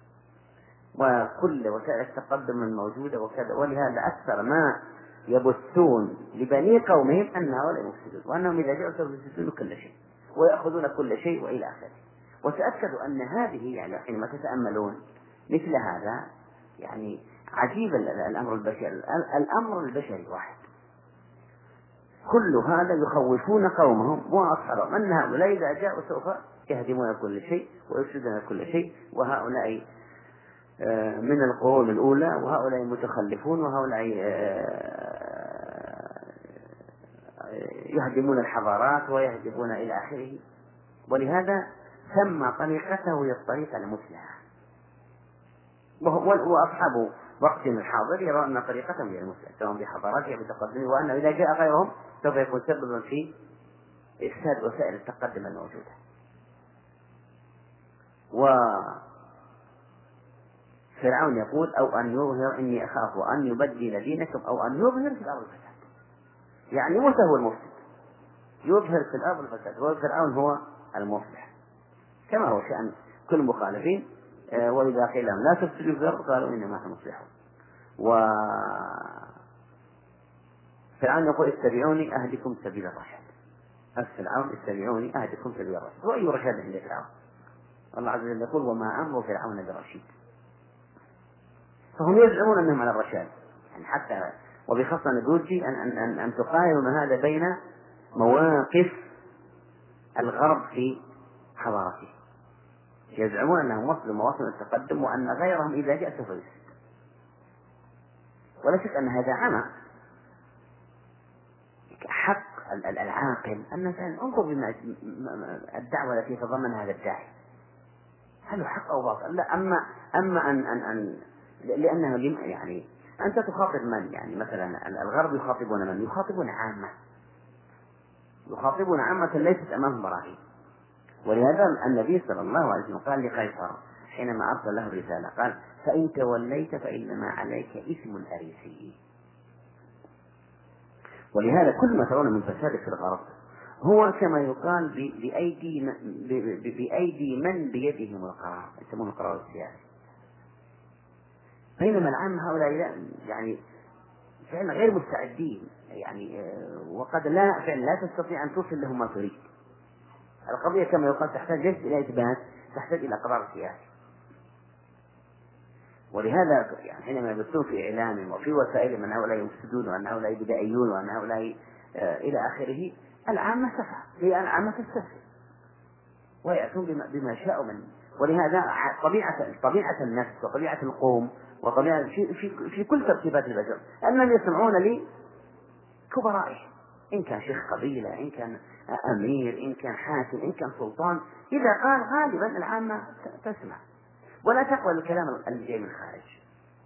وكل وسائل التقدم الموجودة وكذا، ولهذا أكثر ما يبثون لبني قومهم أن هؤلاء مفسدون، وأنهم إذا جاءوا سوف يفسدون كل شيء ويأخذون كل شيء وإلى آخره. وتأكدوا أن هذه يعني حينما تتأملون مثل هذا يعني عجيب الأمر البشري، الأمر البشري واحد، كل هذا يخوفون قومهم وأصحابهم أن هؤلاء إذا جاءوا سوف يهدمون كل شيء ويفسدون كل شيء، وهؤلاء من القرون الأولى، وهؤلاء متخلفون، وهؤلاء يهدمون الحضارات ويهدمون إلى آخره. ولهذا سمى طريقته هي الطريقة المثلى، وأصحاب وقتنا الحاضر يرون أن طريقتهم هي المثلى سواء بحضاراتها بتقدمها، وأنه إذا جاء غيرهم سوف يكون سببا في إفساد وسائل التقدم الموجودة. وفرعون يقول أو أن يظهر إني أخاف أن يبدل دينكم أو أن يظهر في الأرض الفساد، يعني موسى هو المفسد يظهر في الأرض الفساد، وفرعون هو المصلح كما هو شأن كل المخالفين. وإذا قيل لهم لا تفسدوا في الأرض قالوا إنما نحن مصلحون. وفرعون يقول اتبعوني أهدكم سبيل الرشاد، فرعون اتبعوني أهدكم سبيل الرشاد، وأي رشاد عند فرعون؟ الله عز وجل يقول وما أمر فرعون برشيد. فهم يزعمون أنهم على الرشاد، يعني حتى وبخاصة نقول أن, أن, أن, أن تقارن هذا بين مواقف الغرب في حضارته، يزعمون أنهم وصلوا مواصل التقدم وأن غيرهم إذا جاء سوف يفسد. ولا شك أن هذا عمى. حق العاقل أن انظر بما الدعوة التي تضمنها هذا الداعي، هل هو حق أو باطل؟ لا. أما أما أن أن أن لأنها يعني أنت تخاطب من؟ يعني مثلا الغرب يخاطبون من؟ يخاطبون عامة، يخاطبون عامة ليست أمامهم براهين. ولهذا النبي صلى الله عليه وسلم قال لقيصر حينما أرسل له الرسالة قال فإن توليت فإنما عليك إثم الأريسي. ولهذا كل ما ترون من فساد في الغرب هو كما يقال بأيدي بأيدي من بيدهم القرار، يسمونه القرار السياسي، بينما العامة هؤلاء يعني فعلا غير مستعدين، يعني وقد لا فعلا لا تستطيع أن توصل لهم ما تريد. القضية كما يقال تحتاج ليس إلى إثبات، تحتاج إلى قرار سياسي. ولهذا يعني حينما يبثون في إعلامهم وفي وسائلهم أن هؤلاء يفسدون وأن هؤلاء بدائيون وأن هؤلاء آه إلى آخره، العامة تفعل، هي العامة تستسلم ويأتون بما, بما شاءوا من. ولهذا طبيعة طبيعة النفس وطبيعة القوم وطبيعة في, في, في كل ترتيبات البشر أنهم يسمعون لكبرائهم، إن كان شيخ قبيلة، إن كان أمير، إن كان حاكم، إن كان سلطان، إذا قال غالبا العامة تسمع ولا تقبل الكلام اللي جاي من الخارج.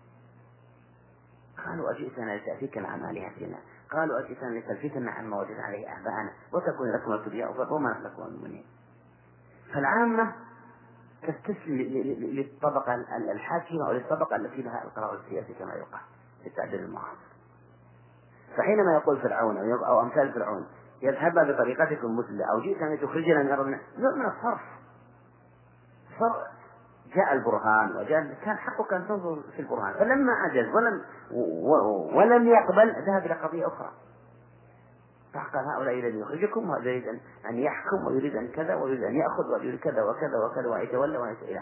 قالوا أجئتنا لتأفيكنا عن آلهتنا، قالوا أجئتنا لتلفتنا عما وجدنا عليه آباءنا وتكون لكم الكبرياء وما لكم المؤمنين. فالعامة تستسلم للطبقة الحاكمة أو للطبقة التي لها القرار السياسي كما يقال في التعديل المعاصر. فحينما يقول فرعون أو أمثال فرعون يذهب بطريقتكم المثلى أو جئتنا لتخرجنا من أرضنا، نوع من الصرف. صرف جاء البرهان وجاء كان حقك أن تنظر في البرهان، فلما عجز ولم ولم يقبل ذهب إلى قضية أخرى، فقال هؤلاء يريد أن يخرجكم وهذا يريد أن يحكم ويريد أن كذا ويريد أن يأخذ ويريد كذا وكذا وكذا ويتولى ويتولى.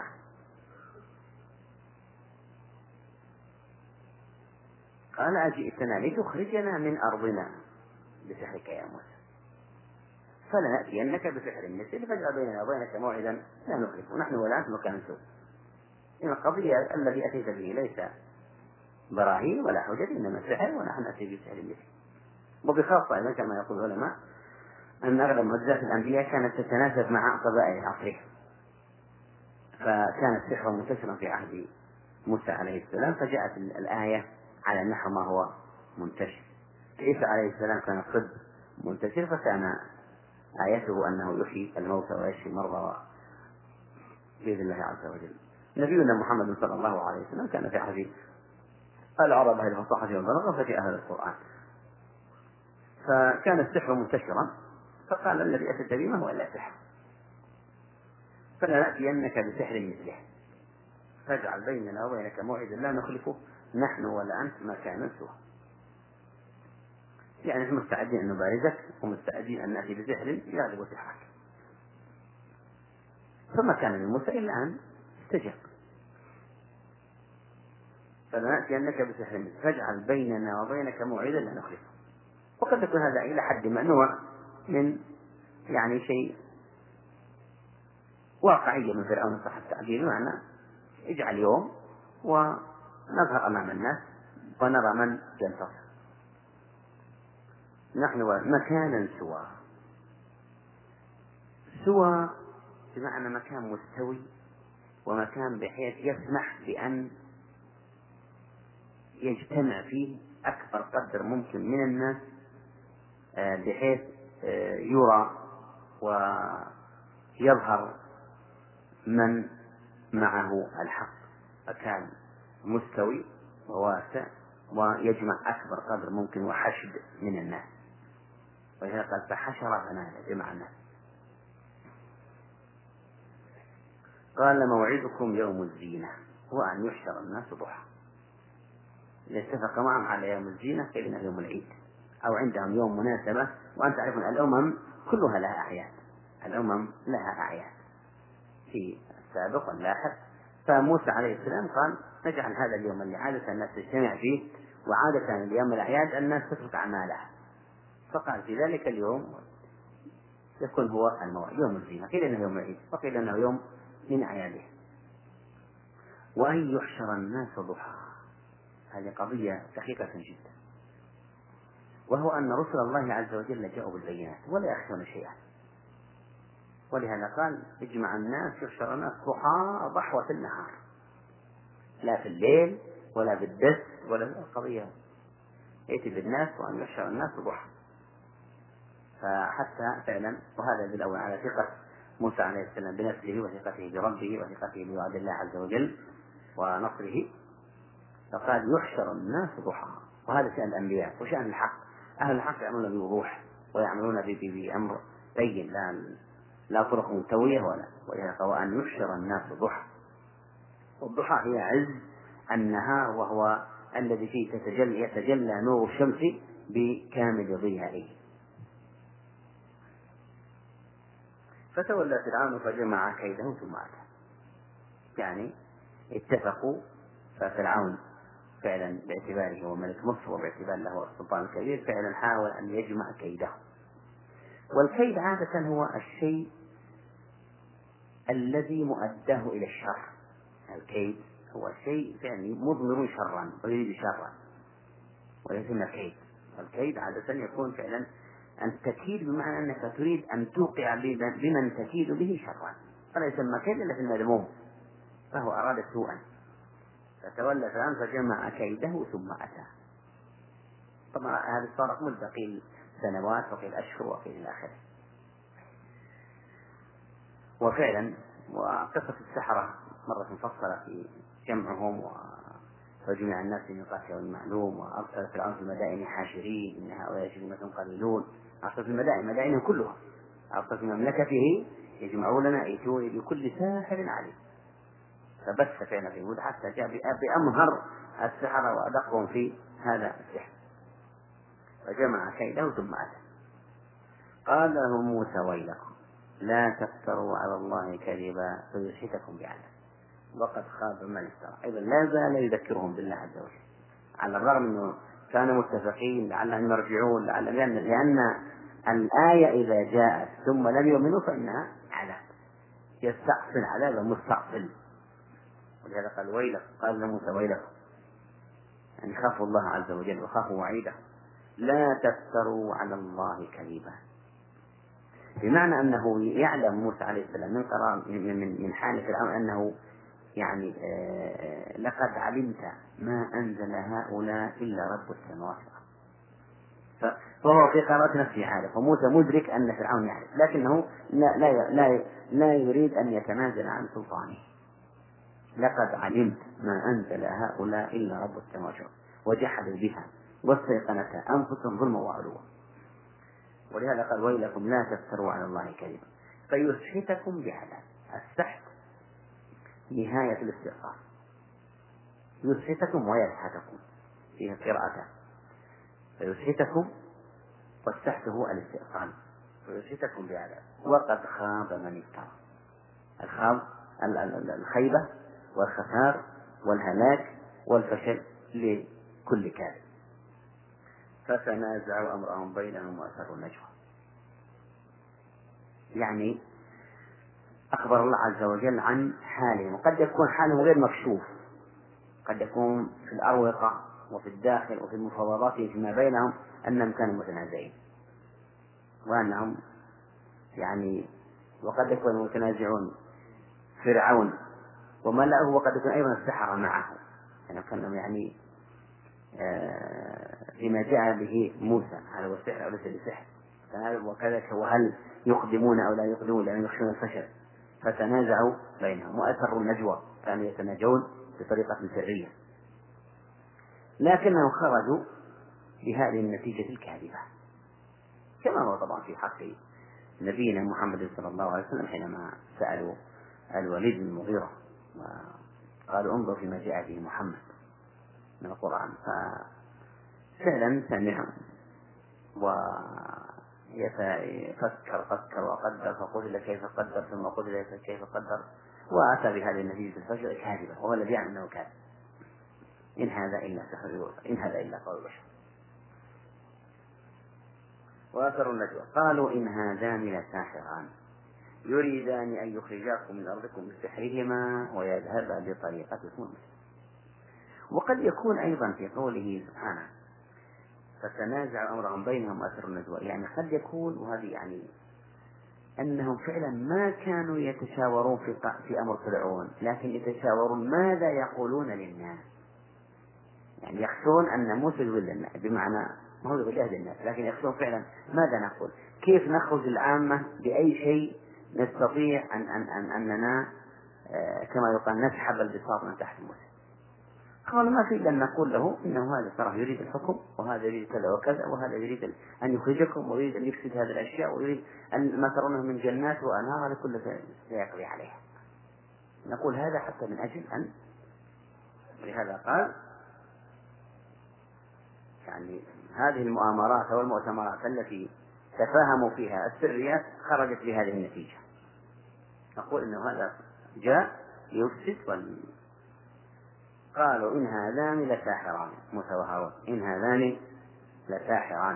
قال أجئتنا لتخرجنا من أرضنا بسحرك يا موسى فلنأتينك بسحر مثله فاجعل بيننا وبينك موعدا لا نخلفه نحن ولا أنت مكان سوء. إن القضية الذي أتيت به ليس براهين ولا حجج، إنما سحر ونحن نأتي بسحر مثله. وبخاصة أيضا كما يقول العلماء أن أغلب معجزات الأنبياء كانت تتناسب مع قبائل عصره، فكان السحر منتشرا في عهد موسى عليه السلام فجاءت الآية على نحو ما هو منتشر. عيسى عليه السلام كان الطب منتشر فكان آيته أنه يحيي الموتى ويشفي المرضى بإذن الله عز وجل. نبينا محمد صلى الله عليه وسلم كان في حديث العرب أهل الفصاحة والبلاغة ففي أهل القرآن، فكان السحر منتشرا، فقال الذي أتت به ما هو إلا سحر، فلنأتينك بسحر مثله فاجعل بيننا وبينك موعدا لا نخلفه نحن ولا أنت مكانا سوى. يعني نحن مستعدين أن نبارزك ومستعدين أن نأتي بسحر يغلب سحرك. فما كان من موسى إلا أن استجاب، فلنأتينك بسحر مثله فاجعل بيننا وبينك موعدا لا نخلفه. وقد يكون هذا إلى حد ما نوع من يعني شيء واقعية من فرعون صح التعبير، بمعنى اجعل يوم ونظهر أمام الناس ونرى من ينتصر، نحن مكانا سوى. سوى بمعنى مكان مستوي، ومكان بحيث يسمح بأن يجتمع فيه أكبر قدر ممكن من الناس بحيث يرى ويظهر من معه الحق. مكان مستوي وواسع ويجمع أكبر قدر ممكن وحشد من الناس، وهذا قال فحشر فنادى جمع الناس. قال موعدكم يوم الزينة وأن يحشر الناس ضحى. اتفق معهم على يوم الزينة كأنه يوم العيد أو عندهم يوم مناسبة. وأنت تعرفون الأمم كلها لها أعياد، الأمم لها أعياد في السابق واللاحق. فموسى عليه السلام قال نجعل هذا اليوم اللي عادة الناس تجتمع فيه، وعادة اليوم الأعياد الناس تترك أعمالها، فقال في ذلك اليوم يكون هو الموعد يوم الزينة، قيل إنه يوم العيد وقيل إنه يوم من أعياده. وأن يحشر الناس ضحى، هذه قضية دقيقة جدا، وهو أن رسل الله عز وجل جاءوا بالبينات ولا يخشون شيئا، ولهذا قال اجمع الناس يحشر الناس ضحى ضحوة النهار، لا في الليل ولا بالدس ولا القضية يأتي بالناس وأن يحشر الناس ضحى. فحتى فعلا وهذا بالأول على ثقة موسى عليه السلام بنفسه وثقته بربه وثقته بوعد الله عز وجل ونصره، فقال يحشر الناس ضحى. وهذا شأن الأنبياء وشأن الحق، أهل الحق يعملون بوضوح ويعملون بأمر بين، لا لا طرق ملتوية ولا ولهذا وأن يحشر الناس ضحى. والضحى هي عز النهار، وهو الذي فيه تتجلى يتجلى نور الشمس بكامل ضيائه. فتولى فرعون فجمع كيده ثم أتى، يعني اتفقوا. ففرعون فعلا باعتباره هو ملك مصر وباعتبار له السلطان الكبير فعلا حاول أن يجمع كيده. والكيد عادة هو الشيء الذي مؤداه إلى الشر. الكيد هو شيء يعني مضمر شرا ويريد شرا ويسمى كيد. الكيد عادة يكون فعلا أن تكيد بمعنى أنك تريد أن توقع بمن تكيد به شرا، فلا يسمى كيد إلا في المذموم، فهو أراد سوءا. فتولى فرعون فجمع كيده ثم أتى. طبعا هذا صار مدة قيل سنوات وقيل أشهر وقيل إلى آخره. وفعلا وقصة السحرة مرة مفصلة في جمعهم وجمع الناس في ميقات يوم معلوم، وأرسل فرعون في المدائن حاشرين إن هؤلاء شرذمة قليلون. أرسل في المدائن مدائنهم كلها، أرسل في مملكته يجمعوا لنا يأتون بكل ساحر عليم. فبث فعلا في مدة حتى جاء بأمهر السحرة وأدقهم في هذا السحر، فجمع كيده ثم أتى. قال له موسى ويلكم لا تفتروا على الله كذبا فيسحتكم بعذاب وقد خاب من افترى. أيضا لا زال يذكرهم بالله عز وجل على الرغم أنه كانوا متفقين لعلهم يرجعون لعلهم، لأن الآية إذا جاءت ثم لم يؤمنوا فإنها عذاب يستأصل عذابا مستأصل. ولهذا قال ويلكم، قال لموسى ويلكم يعني خافوا الله عز وجل وخافوا وعيده. لا تفتروا على الله كذبا، بمعنى أنه يعلم موسى عليه السلام من قرار من من حال فرعون أنه يعني آه لقد علمت ما أنزل هؤلاء إلا رب السماوات والأرض. فهو في قرارة نفسه عارف، وموسى مدرك أن فرعون يعرف، لكنه لا لا لا لا يريد أن يتنازل عن سلطانه. لقد علمت ما أنزل هؤلاء إلا رب السماوات والأرض وجحدوا بها واستيقنتها أنفسهم ظلما وعلوا. ولهذا قال ويلكم لا تفتروا على الله كذبا فيسحتكم بعذاب. السحت نهاية الاستئصال، يسحتكم ويسحتكم فيها قراءتان، فيسحتكم والسحت هو الاستئصال، فيسحتكم بعذاب وقد خاب من افترى. الخاب الخيبة والخسار والهلاك والفشل لكل كاذب. فتنازعوا أمرهم بينهم وأسروا النجوى. يعني أخبر الله عز وجل عن حالهم، وقد يكون حالهم غير مكشوف، قد يكون في الأروقة وفي الداخل وفي المفاوضات فيما بينهم أنهم كانوا متنازعين، وأنهم يعني وقد يكونوا متنازعون فرعون وملأه، وقد يكون أيضا السحرة معه، يعني كانوا يعني فيما جاء به موسى هذا هو السحر أو ليس بسحر، وكذلك وهل يقدمون أو لا يقدمون لأن يخشون الفشل. فتنازعوا بينهم وأسروا النجوى، كانوا يتناجون بطريقة سرية، لكنهم خرجوا بهذه النتيجة الكاذبة، كما هو طبعا في حق نبينا محمد صلى الله عليه وسلم حينما سألوا الوليد بن المغيرة وقالوا انظر فيما جاء به محمد من القرآن، ففعلا سمعهم ويفكر فكر وقدر فقتل كيف قدر ثم قتل كيف قدر وأتى بهذه النتيجة الفجر كاذبة، وهو الذي يعلم أنه كاذب. إن هذا إلا سحر يوسف، إن هذا إلا قول بشر. وأثروا النجوى قالوا إن هذان لساحران يريدان أن يخرجاكم من أرضكم بسحرهما ويذهبا بطريقتكم المثلى. وقد يكون أيضا في قوله سبحانه فتنازع أمرهم بينهم وأثروا النجوى، يعني قد يكون وهذه يعني أنهم فعلا ما كانوا يتشاورون في في أمر فرعون، لكن يتشاورون ماذا يقولون للناس، يعني يخشون أن موسى يقول للناس، بمعنى ما هو يقول للناس، لكن يخشون فعلا ماذا نقول، كيف نخرج العامة بأي شيء نستطيع أن أن أن أننا آه كما يقال نسحب البساط من تحت موسى. قالوا ما في إلا أن نقول له إنه هذا ترى يريد الحكم وهذا يريد كذا وكذا وهذا يريد أن يخرجكم ويريد أن يفسد هذه الأشياء ويريد أن ما ترونه من جنات وأنهار هذا كله سيقضي عليها. نقول هذا حتى من أجل أن لهذا قال يعني هذه المؤامرات والمؤتمرات التي تفاهموا فيها السريات خرجت بهذه النتيجة. نقول إنه هذا جاء يفسد وال... قالوا إن هذان لساحران موسى وهارون إن هذان لساحران،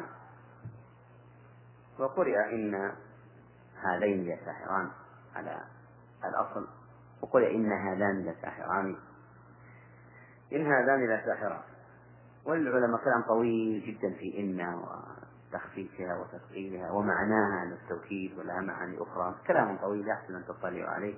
وقرئ إن هذين لساحران على الأصل، وقرئ إن هذان لساحران إن هذان لساحران. والعلماء كلام طويل جدا في إن وتخفيفها وتثقيلها ومعناها عن التوكيد ولها معاني أخرى، كلام طويل يحسن أن تطلعوا عليه.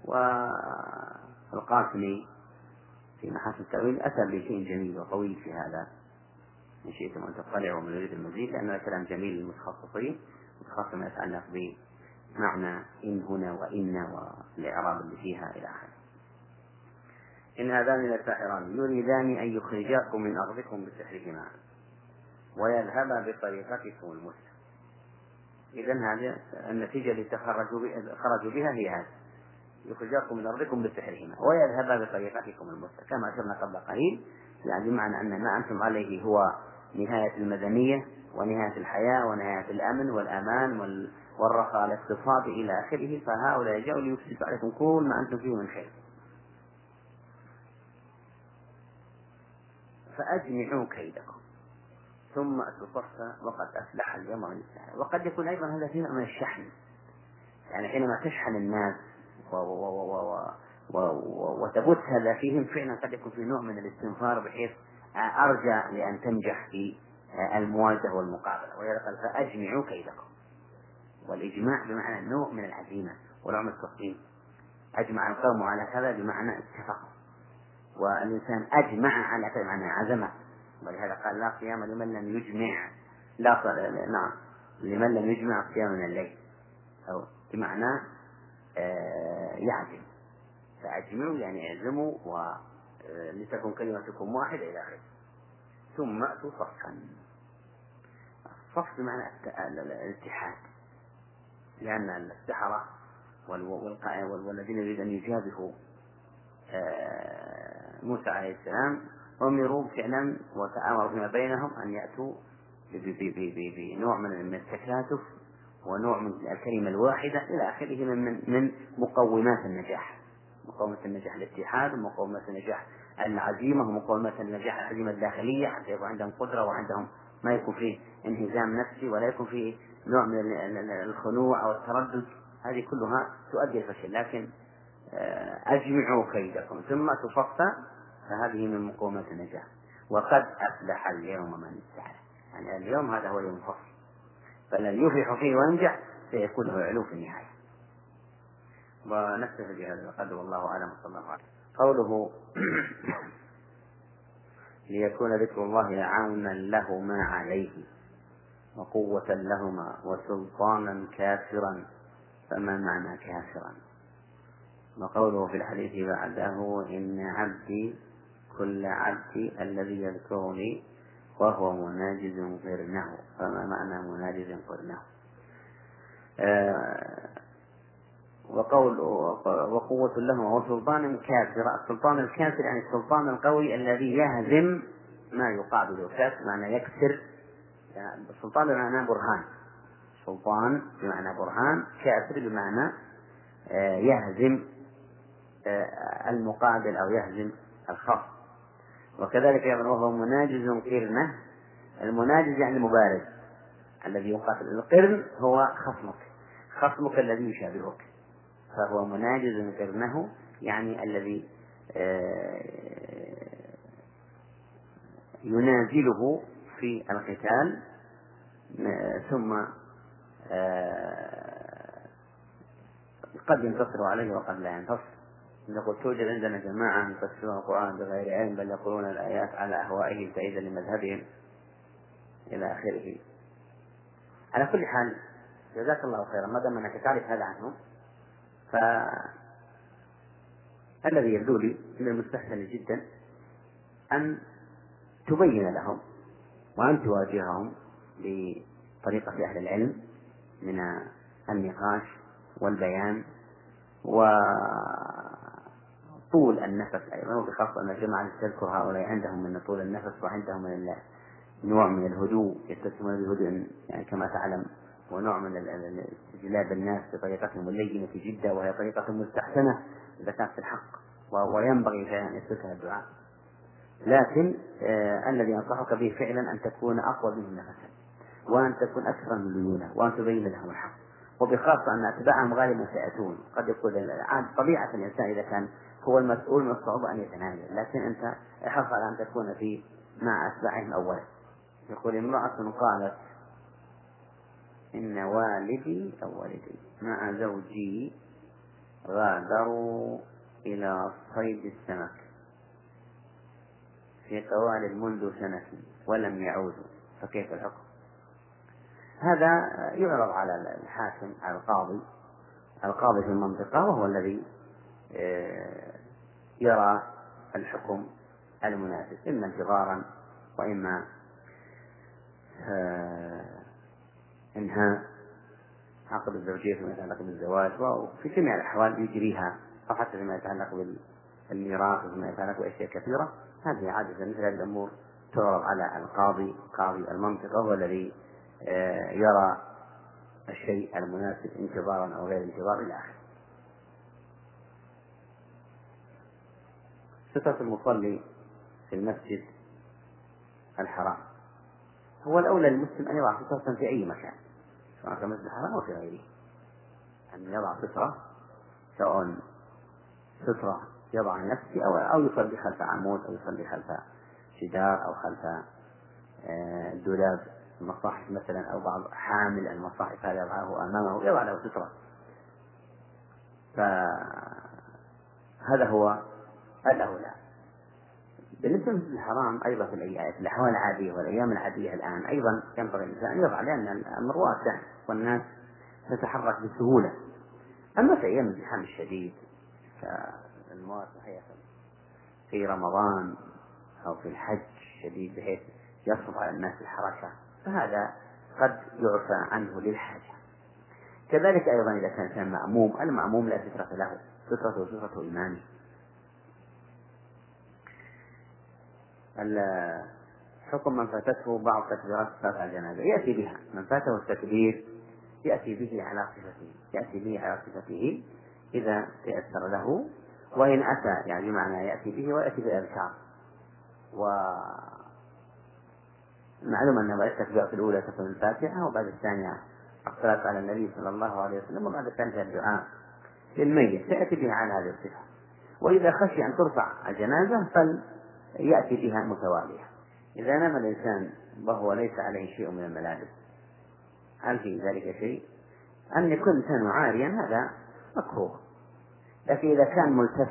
والقاسمي في محاسن التأويل أتى بشيء جميل وطويل في هذا، إن شئتم أن تطلعوا ومن يريد المزيد، لأنه كلام جميل للمتخصصين متخصص ما يتعلق بمعنى إن هنا وإن والإعراب اللي فيها إلى آخره. إن هذان لساحران يريدان أن يخرجاكم من أرضكم بسحرهما ويذهبا بطريقتكم المثلى. إذن هذه النتيجة التي خرجوا بها هي هذه، يخرجاكم من أرضكم بسحرهما ويذهبا بطريقتكم المثلى، كما أشرنا قبل قليل، يعني بمعنى أن ما أنتم عليه هو نهاية المدنية ونهاية الحياة ونهاية الأمن والأمان والرخاء الاقتصادي إلى آخره، فهؤلاء جاءوا ليفسدوا عليكم كل ما أنتم فيه من خير. فأجمعوا كيدكم ثم أتوا صفا وقد أفلح اليوم من السحر. وقد يكون أيضا هذا فيه من الشحن، يعني حينما تشحن الناس و و و و و و وتبث هذا فيهم فعلا قد يكون في نوع من الاستنفار بحيث أرجى لأن تنجح في المواجهة والمقابلة. ويقول فأجمعوا كيدكم، والإجماع بمعنى نوع من العزيمة ونوع من التصميم. أجمع القوم على كذا بمعنى اتفقوا، والإنسان أجمع على كذا بمعنى عزمه. ولهذا قال لا صيام لمن لم يجمع، لا نعم لمن لم يجمع صيام من الليل، أو بمعنى آه يعزم فأجمعوا يعني اعزموا ولتكن كلمتكم واحدة إلى آخره. ثم أتوا صفا. الصف بمعنى الاتحاد، لأن السحرة والذين يريدون أن يجابهوا موسى عليه السلام أمروا فعلا وتآمروا فيما بينهم أن يأتوا بنوع من التكاتف ونوع من الكلمة الواحدة إلى آخره من من مقومات النجاح. مقومات النجاح الاتحاد، ومقومات النجاح العزيمة، ومقومات النجاح العزيمة الداخلية، حتى يكون عندهم قدرة وعندهم ما يكون فيه انهزام نفسي ولا يكون فيه نوع من الخنوع أو التردد. هذه كلها تؤدي الفشل. لكن أجمعوا كيدكم ثم تصفى، فهذه من مقومات النجاح. وقد أفلح اليوم من استعان، يعني اليوم هذا هو يوم الفصل، فالذي يفلح فيه وينجح سيكون له علو في النهاية. ونكتفي بهذا القدر والله أعلم صلى الله عليه وسلم. قوله ليكون ذكر الله عونا لهما عليه وقوة لهما وسلطانا كافرا، فما معنى كافرا؟ وقوله في الحديث بعده إن عبدي كل عبدي الذي يذكرني وهو مناجز قرنه، فما معنى مناجز قرنه؟ آه وقول وقوة لهما وسلطان كافر. السلطان الكافر يعني السلطان القوي الذي يهزم ما يقابله. كافر معنى يكسر، يعني السلطان بمعنى برهان، سلطان بمعنى برهان، كافر بمعنى آه يهزم آه المقابل أو يهزم الخصم. وكذلك يعني وهو مناجز قرنه. المناجز يعني المبارز الذي يقاتل. القرن هو خصمك، خصمك الذي يشابهك، فهو مناجز قرنه يعني الذي ينازله في القتال ثم قد ينتصر عليه وقد لا ينتصر. نقول توجد عندنا جماعة يفسرون القرآن بغير علم، بل يقولون الآيات على أهوائهم تأييدا لمذهبهم إلى آخره. على كل حال جزاك الله خيرا، ما دام أنك تعرف هذا عنهم، فالذي يبدو لي من المستحسن جدا أن تبين لهم وأن تواجههم بطريقة أهل العلم من النقاش والبيان وطول النفس أيضا، وبخاصة أن الجماعة تذكر هؤلاء عندهم من طول النفس وعندهم من نوع من الهدوء، يتسمون بالهدوء يعني كما تعلم، ونوع من استجلاب الناس بطريقتهم اللينة جدا، وهي طريقة مستحسنة إذا كانت في الحق، وينبغي فعلا أن يسلكها الدعاء. لكن آه الذي أنصحك به فعلا أن تكون أقوى منهم نفسا، وأن تكون أكثر من ليونة، وأن تبين لهم الحق، وبخاصة أن أتباعهم غالبا سيأتون. قد يقول طبيعة الإنسان إذا كان هو المسؤول من الصعوبة أن يتنازل، لكن أنت احرص على أن تكون في مع أتباعهم أولا. يقول امرأة قالت إن والدي أو والدي مع زوجي غادروا إلى صيد السمك في قوارب منذ سنة ولم يعودوا، فكيف الحكم؟ هذا يعرض على الحاكم، على القاضي القاضي في المنطقة، وهو الذي يرى الحكم المناسب، إما انتظارا وإما إنهاء عقد الزوجية فيما يتعلق بالزواج، وفي جميع الأحوال يجريها، أو حتى فيما يتعلق بالميراث وفيما يتعلق بأشياء كثيرة. هذه عادة مثل هذه الأمور تعرض على القاضي، قاضي المنطقة، هو الذي يرى الشيء المناسب انتظارا أو غير انتظار إلى آخره. سترة المصلي في المسجد الحرام. هو الأولى للمسلم أن يضع سترة في أي مكان، سواء في المسجد الحرام أو في غيره، أن يضع سترة، سواء سترة يضع نفسه أو أو يصلي خلف عمود، أو يصلي خلف جدار، أو خلف دولاب المصاحف مثلا، أو بعض حامل المصاحف هذا يضعه أمامه، يضع له سترة. فهذا هو الأولى. بالنسبة للمسجد الحرام أيضا في الأحوال العادية والأيام العادية الآن أيضا ينبغي الإنسان أن يضع، لأن الأمر واسع والناس تتحرك بسهولة. أما في أيام الزحام الشديد سنوات صحيحة في رمضان أو في الحج شديد بحيث يصعب على الناس الحركة، فهذا قد يعفى عنه للحاجة. كذلك أيضا إذا كان كان مأموم، المأموم لا سترة له، سترته سترة إمامه. حكم من فاتته بعض تكبيرات صلاة الجنازة، يأتي بها. من فاته التكبير يأتي به على صفته، يأتي به على صفته إذا تيسر له، وإن أتى يعني بمعنى يأتي به ويأتي بالأذكار. ومعلوم أن بعد التكبيرة الأولى تكون الفاتحة، وبعد الثانية الصلاة على النبي صلى الله عليه وسلم، وبعد الثالثة الدعاء للميت، سيأتي بها على هذه الصفة. وإذا خشي أن ترفع الجنازة فليأتي بها متوالية. إذا نام الإنسان وهو ليس عليه شيء من الملابس، هل في ذلك شيء؟ أن يكون الإنسان عاريا هذا مكروه، لكن إذا كان ملتف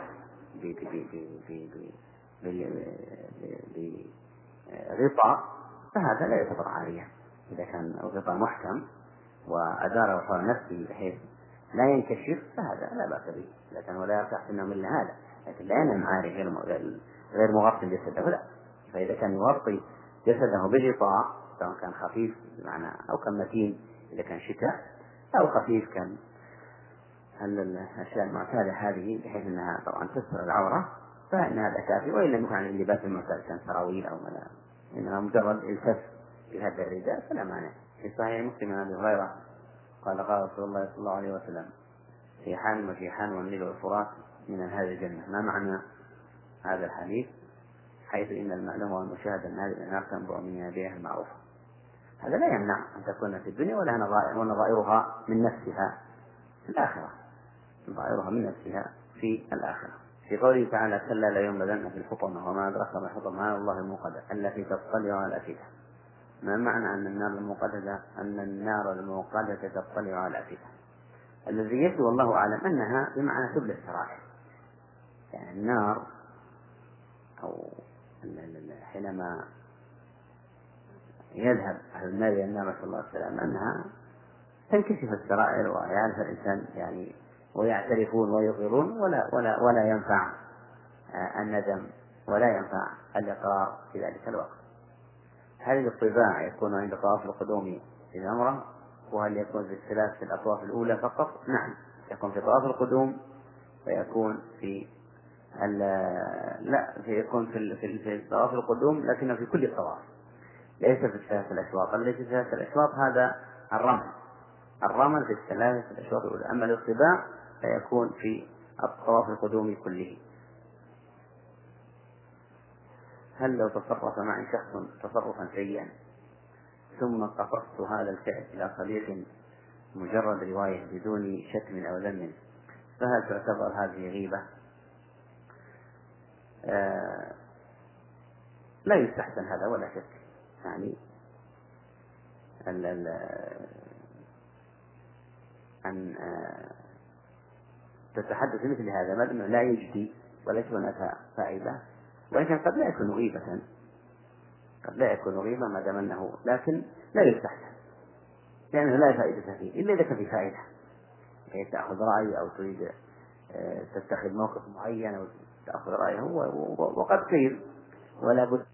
بغطاء فهذا لا يعتبر عاريا. إذا كان الغطاء محكم وأداره حول نفسه بحيث لا ينكشف فهذا لا بأس به، لكن ولا يرتاح في النوم إلا هذا، لكن لا ينام عاري غير مغطي جسده لا. فإذا كان يغطي جسده بغطاء سواء كان خفيف بمعنى أو كان متين إذا كان شتاء، أو خفيف كان الأشياء المعتادة هذه بحيث أنها طبعا تستر العورة، فإن هذا كافي. وإن لم يكن عن اللباس المعتاد كان سراويل أو ملا، إنها مجرد التف بهذا الرداء فلا مانع. في صحيح مسلم عن أبي هريرة قال قال رسول الله صلى الله عليه وسلم: ريحان وشيحان والنيل والفرات من أهل الجنة. ما معنى هذا الحديث؟ حيث إن المعلوم والمشاهد أن هذه الأنهار تنبع من ينابيعها المعروفة. هذا لا يمنع أن تكون في الدنيا ولها نظائر، ونظائرها من نفسها في الآخرة، نظائرها من نفسها في الآخرة. في قوله تعالى: كلا لا ينبذن في الحطمة وما أدراك ما الحطمة، نار الله الموقدة التي تطلع على الأفئدة. ما معنى أن النار الموقدة؟ أن النار الموقدة تطلع على الأفئدة. الذي يبدو والله أعلم أنها بمعنى تبلى السرائر، يعني النار أو حينما يذهب أهل النار إلى النار صلى الله عليه وسلم أنها تنكشف السرائر ويعرف الإنسان يعني ويعترفون ويقرون، ولا ولا ولا ينفع الندم ولا ينفع الإقرار في ذلك الوقت. هل الاطباع يكون عند طواف القدوم في العمرة؟ وهل يكون في الثلاث في الأطواف الأولى فقط؟ نعم، يكون في طواف القدوم ويكون في لا في يكون في في في طواف القدوم، لكنه في كل الطواف، ليس في الثلاث الأشواط. الذي في الثلاث الأشواط هذا الرمل، الرمل في الثلاث الأشواط الأولى. أما الاطباع فيكون في الطواف القدوم كله. هل لو تصرف معي شخص تصرفا سيئا ثم قصصت هذا الفعل إلى صديق مجرد رواية بدون شتم أو ذم، فهل تعتبر هذه غيبة؟ آه لا يستحسن هذا ولا شك، يعني ال ال أن آه تتحدث مثل هذا ما دام لا يجدي وليس هناك فائدة، وإن كان قد لا يكون غيبة، قد لا يكون غيبة ما دام أنه، لكن لا يستحسن لأنه لا فائدة فيه إلا إذا كان في فائدة، كي تأخذ رأي أو تريد تتخذ موقف معين أو تأخذ رأيه، وقد قيل ولا بد